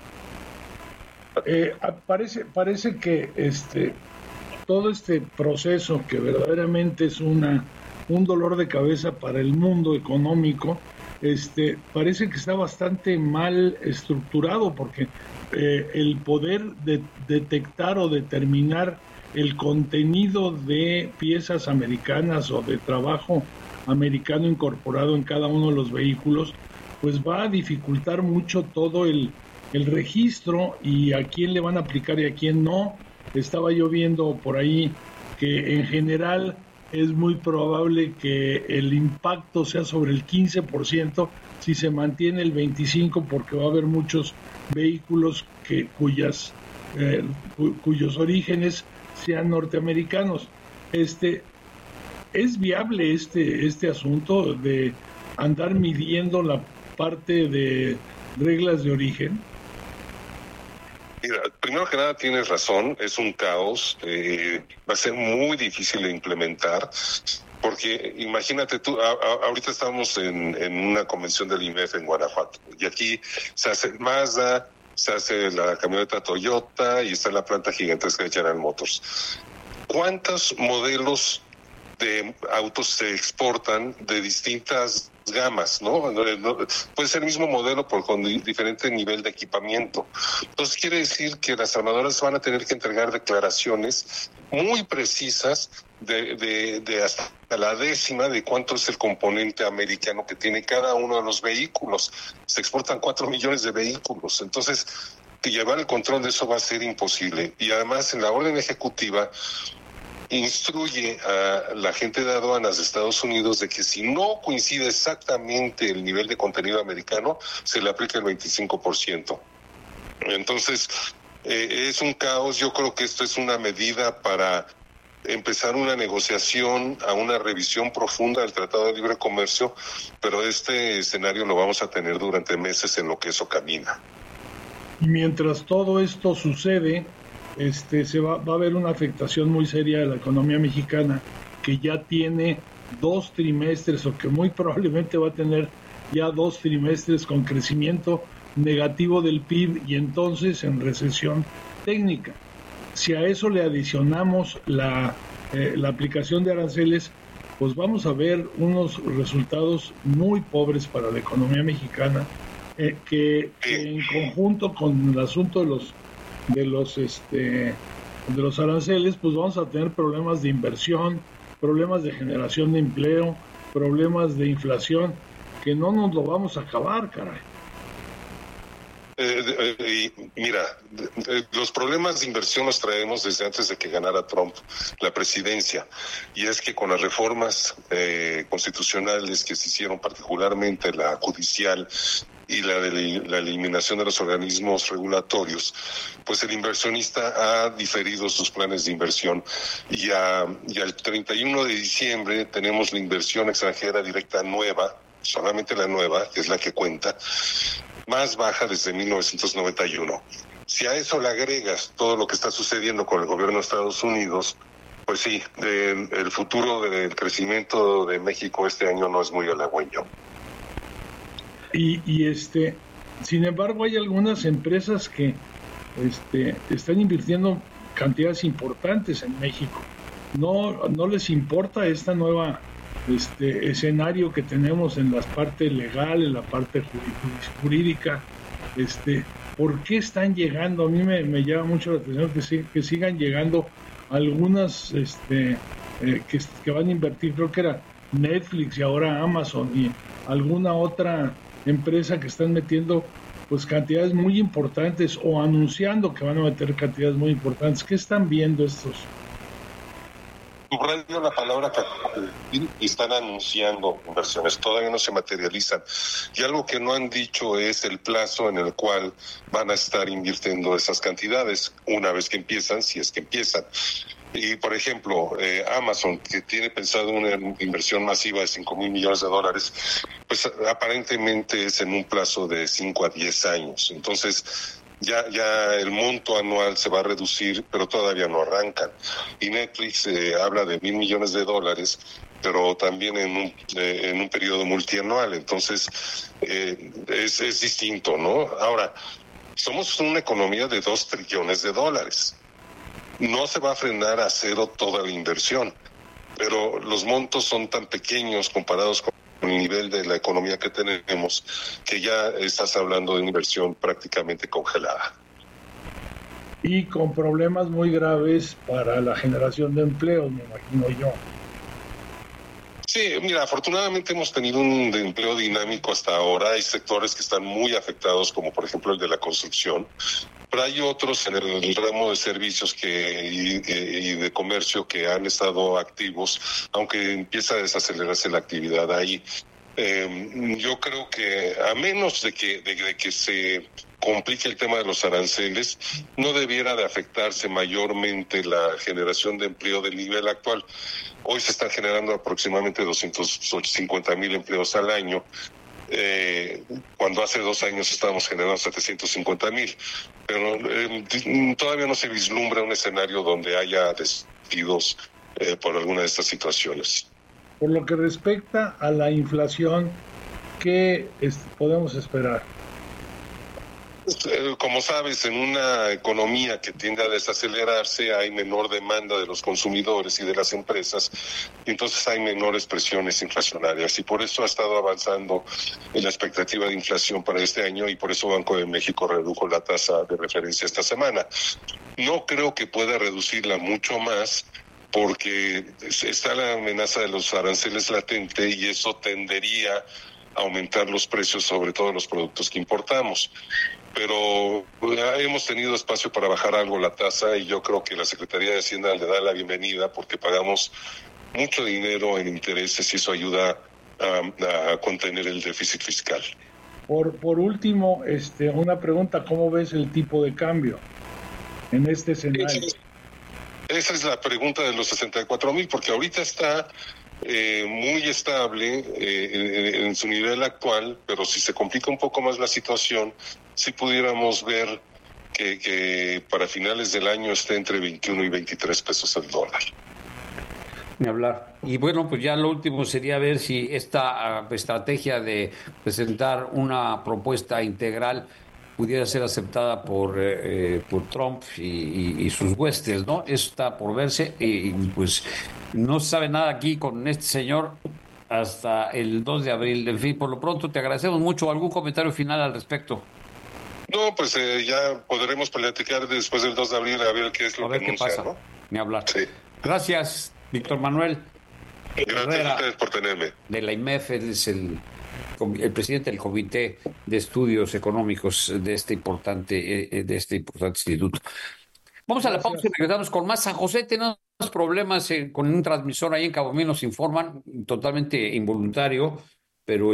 Parece que todo este proceso, que verdaderamente es un dolor de cabeza para el mundo económico, parece que está bastante mal estructurado, porque el poder detectar o determinar el contenido de piezas americanas o de trabajo americano incorporado en cada uno de los vehículos, pues va a dificultar mucho todo el registro y a quién le van a aplicar y a quién no. Estaba yo viendo por ahí que en general es muy probable que el impacto sea sobre el 15% si se mantiene el 25%, porque va a haber muchos vehículos cuyos orígenes sean norteamericanos. ¿Es viable este asunto de andar midiendo la parte de reglas de origen? Mira, primero que nada tienes razón, es un caos, va a ser muy difícil de implementar, porque imagínate tú, ahorita estamos en una convención del IMEF en Guanajuato, y aquí se hace Mazda, se hace la camioneta Toyota y está la planta gigantesca de General Motors. ¿Cuántos modelos de autos se exportan de distintas gamas, ¿no? Puede ser el mismo modelo pero con diferente nivel de equipamiento. Entonces quiere decir que las armadoras van a tener que entregar declaraciones muy precisas de hasta la décima de cuánto es el componente americano que tiene cada uno de los vehículos. Se exportan 4 millones de vehículos, entonces llevar el control de eso va a ser imposible. Y además en la orden ejecutiva instruye a la gente de aduanas de Estados Unidos de que si no coincide exactamente el nivel de contenido americano, se le aplica el 25%. Entonces, es un caos. Yo creo que esto es una medida para empezar una negociación, a una revisión profunda del Tratado de Libre Comercio, pero este escenario lo vamos a tener durante meses en lo que eso camina. Y mientras todo esto sucede, va a haber una afectación muy seria de la economía mexicana, que ya tiene 2 trimestres o que muy probablemente va a tener ya 2 trimestres con crecimiento negativo del PIB y entonces en recesión técnica. Si a eso le adicionamos la aplicación de aranceles, pues vamos a ver unos resultados muy pobres para la economía mexicana, que en conjunto con el asunto de los aranceles, pues vamos a tener problemas de inversión, problemas de generación de empleo, problemas de inflación, que no nos lo vamos a acabar, caray. Mira, los problemas de inversión los traemos desde antes de que ganara Trump la presidencia, y es que con las reformas constitucionales que se hicieron, particularmente la judicial y la eliminación de los organismos regulatorios, pues el inversionista ha diferido sus planes de inversión, y al 31 de diciembre tenemos la inversión extranjera directa nueva, solamente la nueva, que es la que cuenta, más baja desde 1991. Si a eso le agregas todo lo que está sucediendo con el gobierno de Estados Unidos, pues sí, el futuro del crecimiento de México este año no es muy halagüeño. Sin embargo, hay algunas empresas que están invirtiendo cantidades importantes en México. No les importa esta nueva escenario que tenemos en la parte legal, en la parte jurídica. ¿Por qué están llegando? A mí me llama mucho la atención que sigan llegando algunas que van a invertir. Creo que era Netflix y ahora Amazon y alguna otra empresa que están metiendo pues cantidades muy importantes o anunciando que van a meter cantidades muy importantes. ¿Qué están viendo estos? Subrayo la palabra que están anunciando inversiones, todavía no se materializan. Y algo que no han dicho es el plazo en el cual van a estar invirtiendo esas cantidades una vez que empiezan, si es que empiezan. Y, por ejemplo, Amazon, que tiene pensado una inversión masiva de $5,000 millones, pues aparentemente es en un plazo de 5 a 10 años. Entonces, ya el monto anual se va a reducir, pero todavía no arrancan. Y Netflix habla de $1,000 millones, pero también en un periodo multianual. Entonces, es distinto, ¿no? Ahora, somos una economía de $2 trillones. No se va a frenar a cero toda la inversión, pero los montos son tan pequeños comparados con el nivel de la economía que tenemos, que ya estás hablando de una inversión prácticamente congelada. Y con problemas muy graves para la generación de empleos, me imagino yo. Sí, mira, afortunadamente hemos tenido un empleo dinámico hasta ahora. Hay sectores que están muy afectados, como por ejemplo el de la construcción, pero hay otros en el ramo de servicios y de comercio que han estado activos, aunque empieza a desacelerarse la actividad ahí. Yo creo que a menos de que se complique el tema de los aranceles, no debiera de afectarse mayormente la generación de empleo del nivel actual. Hoy se están generando aproximadamente 250,000 empleos al año, cuando hace 2 años estábamos generando 750,000. Pero todavía no se vislumbra un escenario donde haya despidos por alguna de estas situaciones. Por lo que respecta a la inflación, ¿qué podemos esperar? Como sabes, en una economía que tiende a desacelerarse hay menor demanda de los consumidores y de las empresas, y entonces hay menores presiones inflacionarias, y por eso ha estado avanzando en la expectativa de inflación para este año, y por eso Banco de México redujo la tasa de referencia esta semana. No creo que pueda reducirla mucho más, porque está la amenaza de los aranceles latente, y eso tendería a aumentar los precios, sobre todo los productos que importamos. Pero hemos tenido espacio para bajar algo la tasa, y yo creo que la Secretaría de Hacienda le da la bienvenida, porque pagamos mucho dinero en intereses y eso ayuda a contener el déficit fiscal. Por último, una pregunta: ¿cómo ves el tipo de cambio en este escenario? Esa es la pregunta de los 64,000, porque ahorita está muy estable en su nivel actual, pero si se complica un poco más la situación, sí pudiéramos ver que para finales del año esté entre 21 y 23 pesos el dólar. Ni hablar. Y bueno, pues ya lo último sería ver si esta estrategia de presentar una propuesta integral pudiera ser aceptada por Trump y sus huestes, ¿no? Eso está por verse, y pues no se sabe nada aquí con este señor hasta el 2 de abril. En fin, por lo pronto te agradecemos mucho. ¿Algún comentario final al respecto? No, pues ya podremos platicar después del 2 de abril a ver qué es lo que anuncia, pasa, ¿no? Ni hablar. Sí. Gracias, Víctor Manuel. Gracias a ustedes por tenerme. De la IMEF, él es el presidente del Comité de Estudios Económicos de este importante instituto. Vamos a la pausa y regresamos con más. San José, tenemos problemas con un transmisor ahí en Cabo Mil, nos informan, totalmente involuntario, pero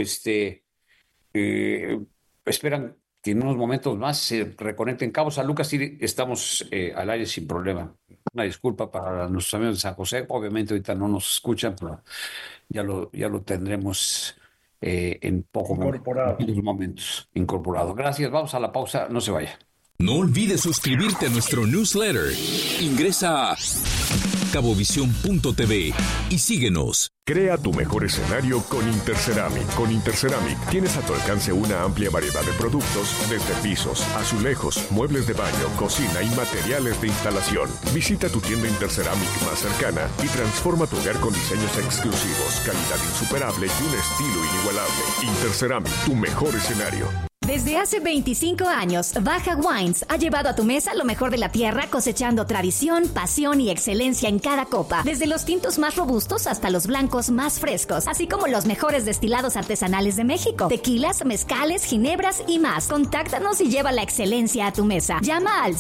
esperan que en unos momentos más se reconecten Cabo San Lucas y estamos al aire sin problema. Una disculpa para nuestros amigos de San José, obviamente ahorita no nos escuchan, pero ya lo tendremos en pocos momentos incorporado. Gracias, vamos a la pausa, no se vaya. No olvides suscribirte a nuestro newsletter. Ingresa a cabovisión.tv y síguenos. Crea tu mejor escenario con Interceramic. Con Interceramic tienes a tu alcance una amplia variedad de productos, desde pisos, azulejos, muebles de baño, cocina y materiales de instalación. Visita tu tienda Interceramic más cercana y transforma tu hogar con diseños exclusivos, calidad insuperable y un estilo inigualable. Interceramic, tu mejor escenario. Desde hace 25 años, Baja Wines ha llevado a tu mesa lo mejor de la tierra, cosechando tradición, pasión y excelencia en cada copa. Desde los tintos más robustos hasta los blancos más frescos, así como los mejores destilados artesanales de México, tequilas, mezcales, ginebras y más. Contáctanos y lleva la excelencia a tu mesa. Llama al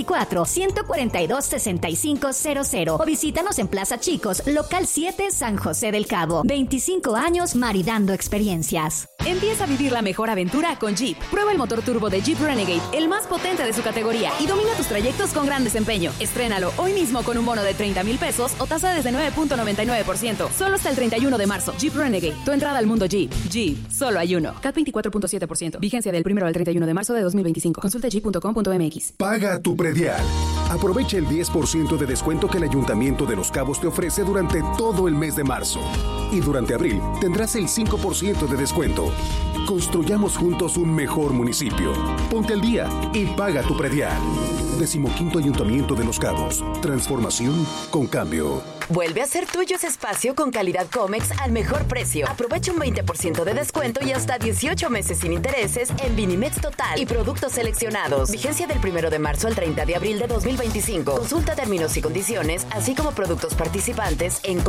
624-142-6500 o visítanos en Plaza Chicos, Local 7, San José del Cabo. 25 años maridando experiencias. Empieza a vivir la mejor aventura con Jeep. Prueba el motor turbo de Jeep Renegade, el más potente de su categoría, y domina tus trayectos con gran desempeño. Estrénalo hoy mismo con un bono de 30,000 pesos o tasa desde 9.99%. Solo hasta el 31 de marzo. Jeep Renegade, tu entrada al mundo Jeep. Jeep, solo hay uno. CAT 24.7%. Vigencia del 1 al 31 de marzo de 2025. Consulta jeep.com.mx. Paga tu predial. Aprovecha el 10% de descuento que el Ayuntamiento de Los Cabos te ofrece durante todo el mes de marzo. Y durante abril tendrás el 5% de descuento. Construyamos juntos un mejor municipio. Ponte al día y paga tu predial. 15º Ayuntamiento de Los Cabos. Transformación con cambio. Vuelve a ser tuyo ese espacio con calidad Comex al mejor precio. Aprovecha un 20% de descuento y hasta 18 meses sin intereses en Vinimex Total y productos seleccionados. Vigencia del 1 de marzo al 30 de abril de 2025. Consulta términos y condiciones, así como productos participantes en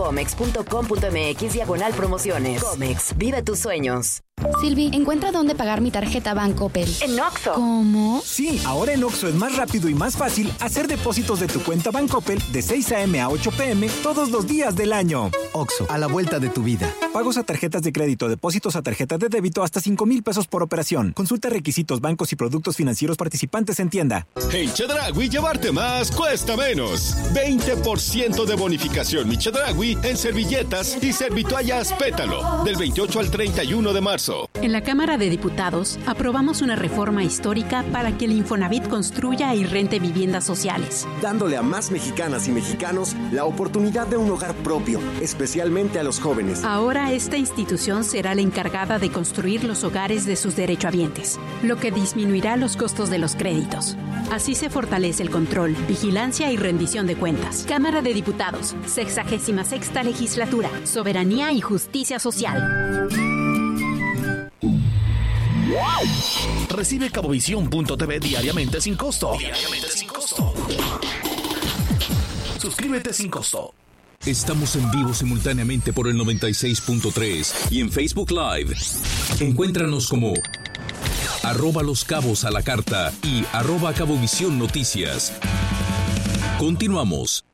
comex.com.mx/promociones. Comex, vive tus sueños. Silvi, encuentra dónde pagar mi tarjeta Banco Coppel. En Oxxo. ¿Cómo? Sí, ahora en Oxxo es más rápido y más fácil hacer depósitos de tu cuenta Banco Coppel de 6 a.m. a 8 p.m. todos los días del año. Oxxo, a la vuelta de tu vida. Pagos a tarjetas de crédito, depósitos a tarjetas de débito hasta 5,000 pesos por operación. Consulta requisitos, bancos y productos financieros participantes en tienda. En Chedraui llevarte más cuesta menos. 20% de bonificación mi Chedraui en servilletas y servitoallas Pétalo del 28 al 31 de marzo. En la Cámara de Diputados aprobamos una reforma histórica para que el Infonavit construya y rente viviendas sociales, dándole a más mexicanas y mexicanos la oportunidad de un hogar propio, especialmente a los jóvenes. Ahora esta institución será la encargada de construir los hogares de sus derechohabientes, lo que disminuirá los costos de los créditos. Así se fortalece el control, vigilancia y rendición de cuentas. Cámara de Diputados, 66ª Legislatura, Soberanía y Justicia Social. Recibe Cabovisión.tv diariamente sin costo. Suscríbete sin costo. Estamos en vivo simultáneamente por el 96.3 y en Facebook Live. Encuéntranos como @Los Cabos a la Carta y @Cabovisión Noticias. Continuamos.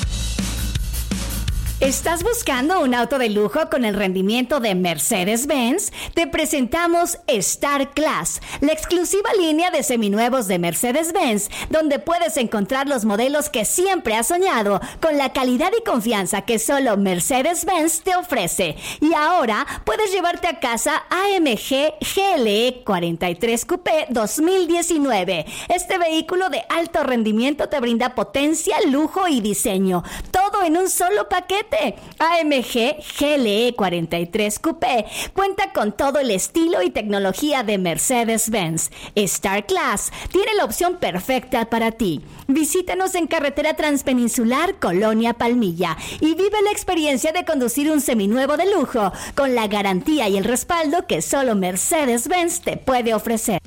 ¿Estás buscando un auto de lujo con el rendimiento de Mercedes-Benz? Te presentamos Star Class, la exclusiva línea de seminuevos de Mercedes-Benz, donde puedes encontrar los modelos que siempre has soñado, con la calidad y confianza que solo Mercedes-Benz te ofrece. Y ahora puedes llevarte a casa AMG GLE 43 Coupé 2019. Este vehículo de alto rendimiento te brinda potencia, lujo y diseño, todo en un solo paquete. AMG GLE 43 Coupé cuenta con todo el estilo y tecnología de Mercedes-Benz. Star Class tiene la opción perfecta para ti. Visítanos en Carretera Transpeninsular, Colonia Palmilla, y vive la experiencia de conducir un seminuevo de lujo con la garantía y el respaldo que solo Mercedes-Benz te puede ofrecer.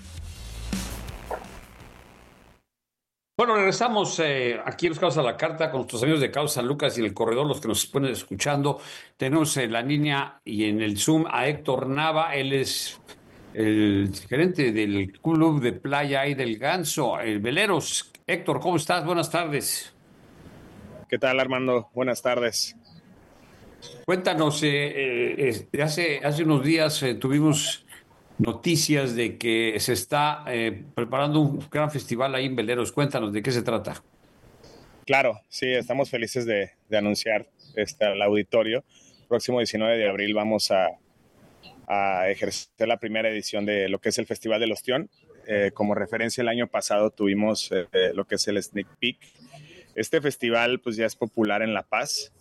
Bueno, regresamos aquí en Los Cabos a la Carta con nuestros amigos de Cabos San Lucas y en el corredor, los que nos ponen escuchando. Tenemos en la línea y en el Zoom a Héctor Nava. Él es el gerente del Club de Playa y del Ganso, el Veleros. Héctor, ¿cómo estás? Buenas tardes. ¿Qué tal, Armando? Buenas tardes. Cuéntanos, hace unos días tuvimos noticias de que se está preparando un gran festival ahí en Veleros. Cuéntanos, ¿de qué se trata? Claro, sí, estamos felices de anunciar al auditorio. Próximo 19 de abril vamos a ejercer la primera edición de lo que es el Festival del Ostión. Como referencia, el año pasado tuvimos lo que es el Sneak Peek. Este festival pues ya es popular en La Paz.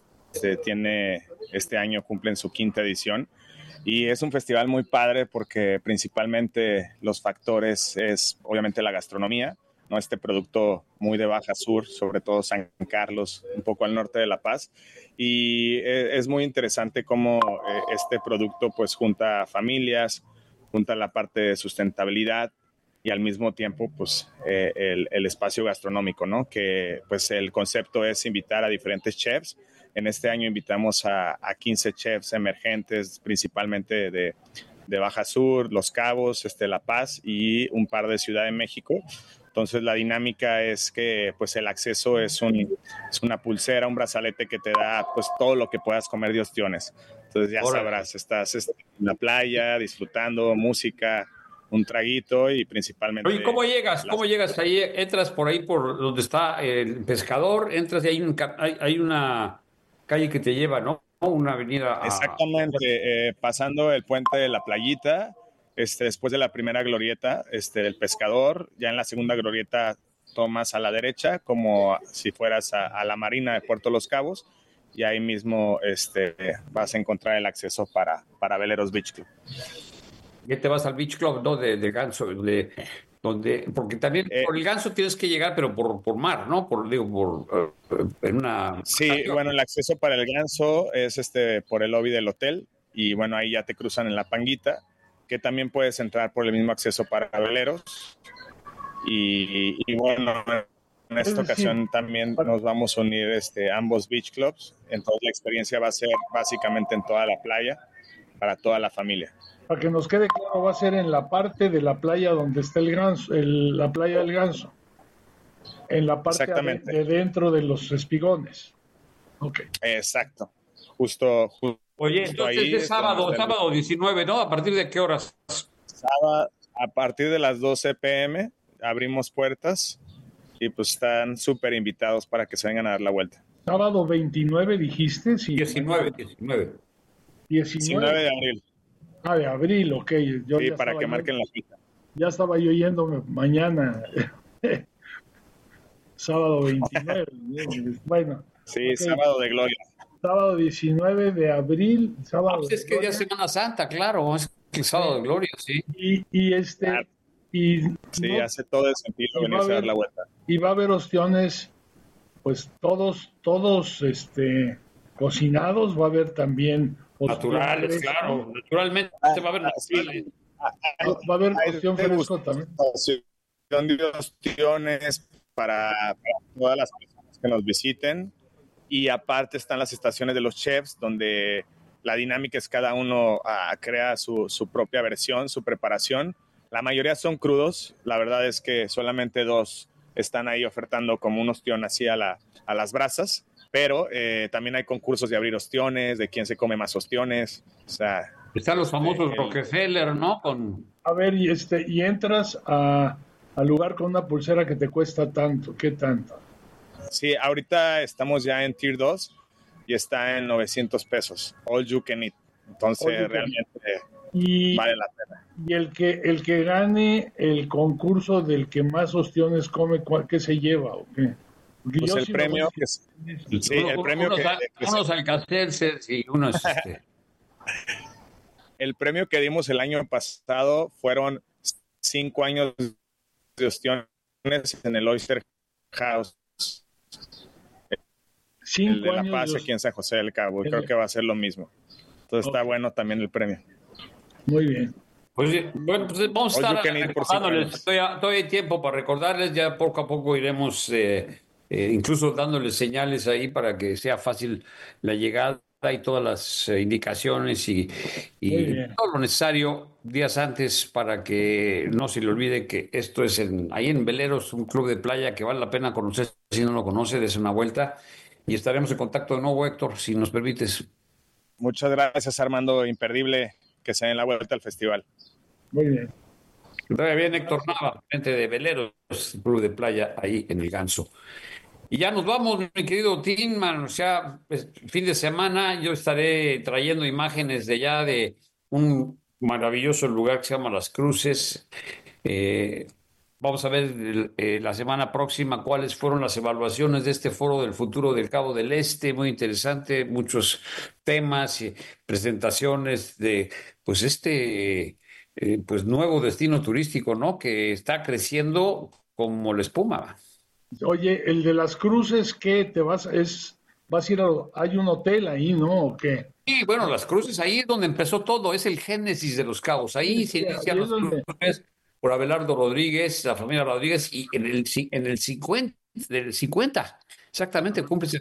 Este año cumplen su 5ª edición. Y es un festival muy padre porque principalmente los factores es obviamente la gastronomía, ¿no? Este producto muy de Baja Sur, sobre todo San Carlos, un poco al norte de La Paz. Y es muy interesante cómo este producto pues junta familias, junta la parte de sustentabilidad y al mismo tiempo pues el espacio gastronómico, ¿no? Que pues el concepto es invitar a diferentes chefs. En este año invitamos a 15 chefs emergentes, principalmente de Baja Sur, Los Cabos, La Paz y un par de Ciudad de México. Entonces la dinámica es que pues el acceso es una pulsera, un brazalete que te da pues todo lo que puedas comer de ostiones. Entonces ya sabrás, estás en la playa disfrutando música, un traguito y principalmente... Oye, ¿cómo llegas? ¿Cómo llegas ahí? ¿Entras por ahí por donde está el pescador? ¿Entras y hay una calle que te lleva, ¿no? Una avenida... Exactamente, pasando el puente de la Playita, después de la primera glorieta del pescador, ya en la segunda glorieta tomas a la derecha, como si fueras a la marina de Puerto Los Cabos, y ahí mismo vas a encontrar el acceso para Veleros Beach Club. Ya te vas al Beach Club, ¿no? De Ganso, porque también por el Ganso tienes que llegar, pero por mar, ¿no? En una... Sí, bueno, el acceso para el Ganso es por el lobby del hotel, y bueno, ahí ya te cruzan en la Panguita, que también puedes entrar por el mismo acceso para Veleros. Y bueno, en esta ocasión también nos vamos a unir ambos beach clubs. Entonces la experiencia va a ser básicamente en toda la playa, para toda la familia. Para que nos quede claro, va a ser en la parte de la playa donde está el Ganso, la playa del Ganso. En la parte de dentro de los espigones. Okay. Exacto. Justo Oye, entonces ahí es sábado 19, ¿no? ¿A partir de qué horas? Sábado, a partir de las 12 p.m. abrimos puertas y pues están súper invitados para que se vengan a dar la vuelta. Sábado 29 dijiste, sí. 19 de abril. Ah, de abril, ok. Sí, para que marquen la cita. Ya estaba yo yéndome mañana. Sábado 29. Bueno. Sí, okay. Sábado de gloria. Sábado 19 de abril. Sábado pues es que ya es Semana Santa, claro. Es el sábado de gloria, sí. Claro. Sí, hace todo el sentido venirse a dar la vuelta. Y va a haber ostiones, pues todos cocinados, va a haber también naturales, claro, naturalmente va a haber naturales. Va a haber ostión fresco también. De ostiones para todas las personas que nos visiten, y aparte están las estaciones de los chefs, donde la dinámica es cada uno crea su propia versión, su preparación. La mayoría son crudos, la verdad es que solamente 2 están ahí ofertando como un ostión así a las brasas, pero también hay concursos de abrir ostiones, de quién se come más ostiones. O sea, están los famosos Rockefeller, ¿no? A ver, y entras al lugar con una pulsera que te cuesta tanto, ¿qué tanto? Sí, ahorita estamos ya en Tier 2 y está en 900 pesos, all you can eat. Entonces realmente vale la pena. Y el que gane el concurso del que más ostiones come, ¿qué se lleva o qué? Pues el premio que unos alcacelces y unos el premio que dimos el año pasado fueron 5 años de ostiones en el Oyster House. 5 el de La años Paz aquí en San José del Cabo, y creo que va a ser lo mismo. Entonces está bueno también el premio. Muy bien. Pues, bueno, pues vamos a estar recordándoles, todavía hay tiempo para recordarles, ya poco a poco iremos incluso dándoles señales ahí para que sea fácil la llegada y todas las indicaciones y todo lo necesario días antes para que no se le olvide que esto es ahí en Veleros, un club de playa que vale la pena conocer. Si no lo conoce, des una vuelta y estaremos en contacto de nuevo, Héctor, si nos permites. Muchas gracias, Armando. Imperdible que se den la vuelta al festival. Muy bien. Muy bien, Héctor Nava, frente de Veleros, club de playa ahí en el Ganso. Y ya nos vamos, mi querido Tinman, o sea, fin de semana yo estaré trayendo imágenes de un maravilloso lugar que se llama Las Cruces. Vamos a ver la semana próxima cuáles fueron las evaluaciones de este Foro del Futuro del Cabo del Este, muy interesante, muchos temas y presentaciones de pues pues nuevo destino turístico, ¿no? Que está creciendo como la espuma. Oye, el de Las Cruces, ¿qué te vas? ¿Es vas a ir hay un hotel ahí, ¿no? ¿O qué? Sí, bueno, Las Cruces, ahí es donde empezó todo, es el génesis de Los Cabos. Ahí se inician Las Cruces por Abelardo Rodríguez, la familia Rodríguez, y en el 50, exactamente, cumple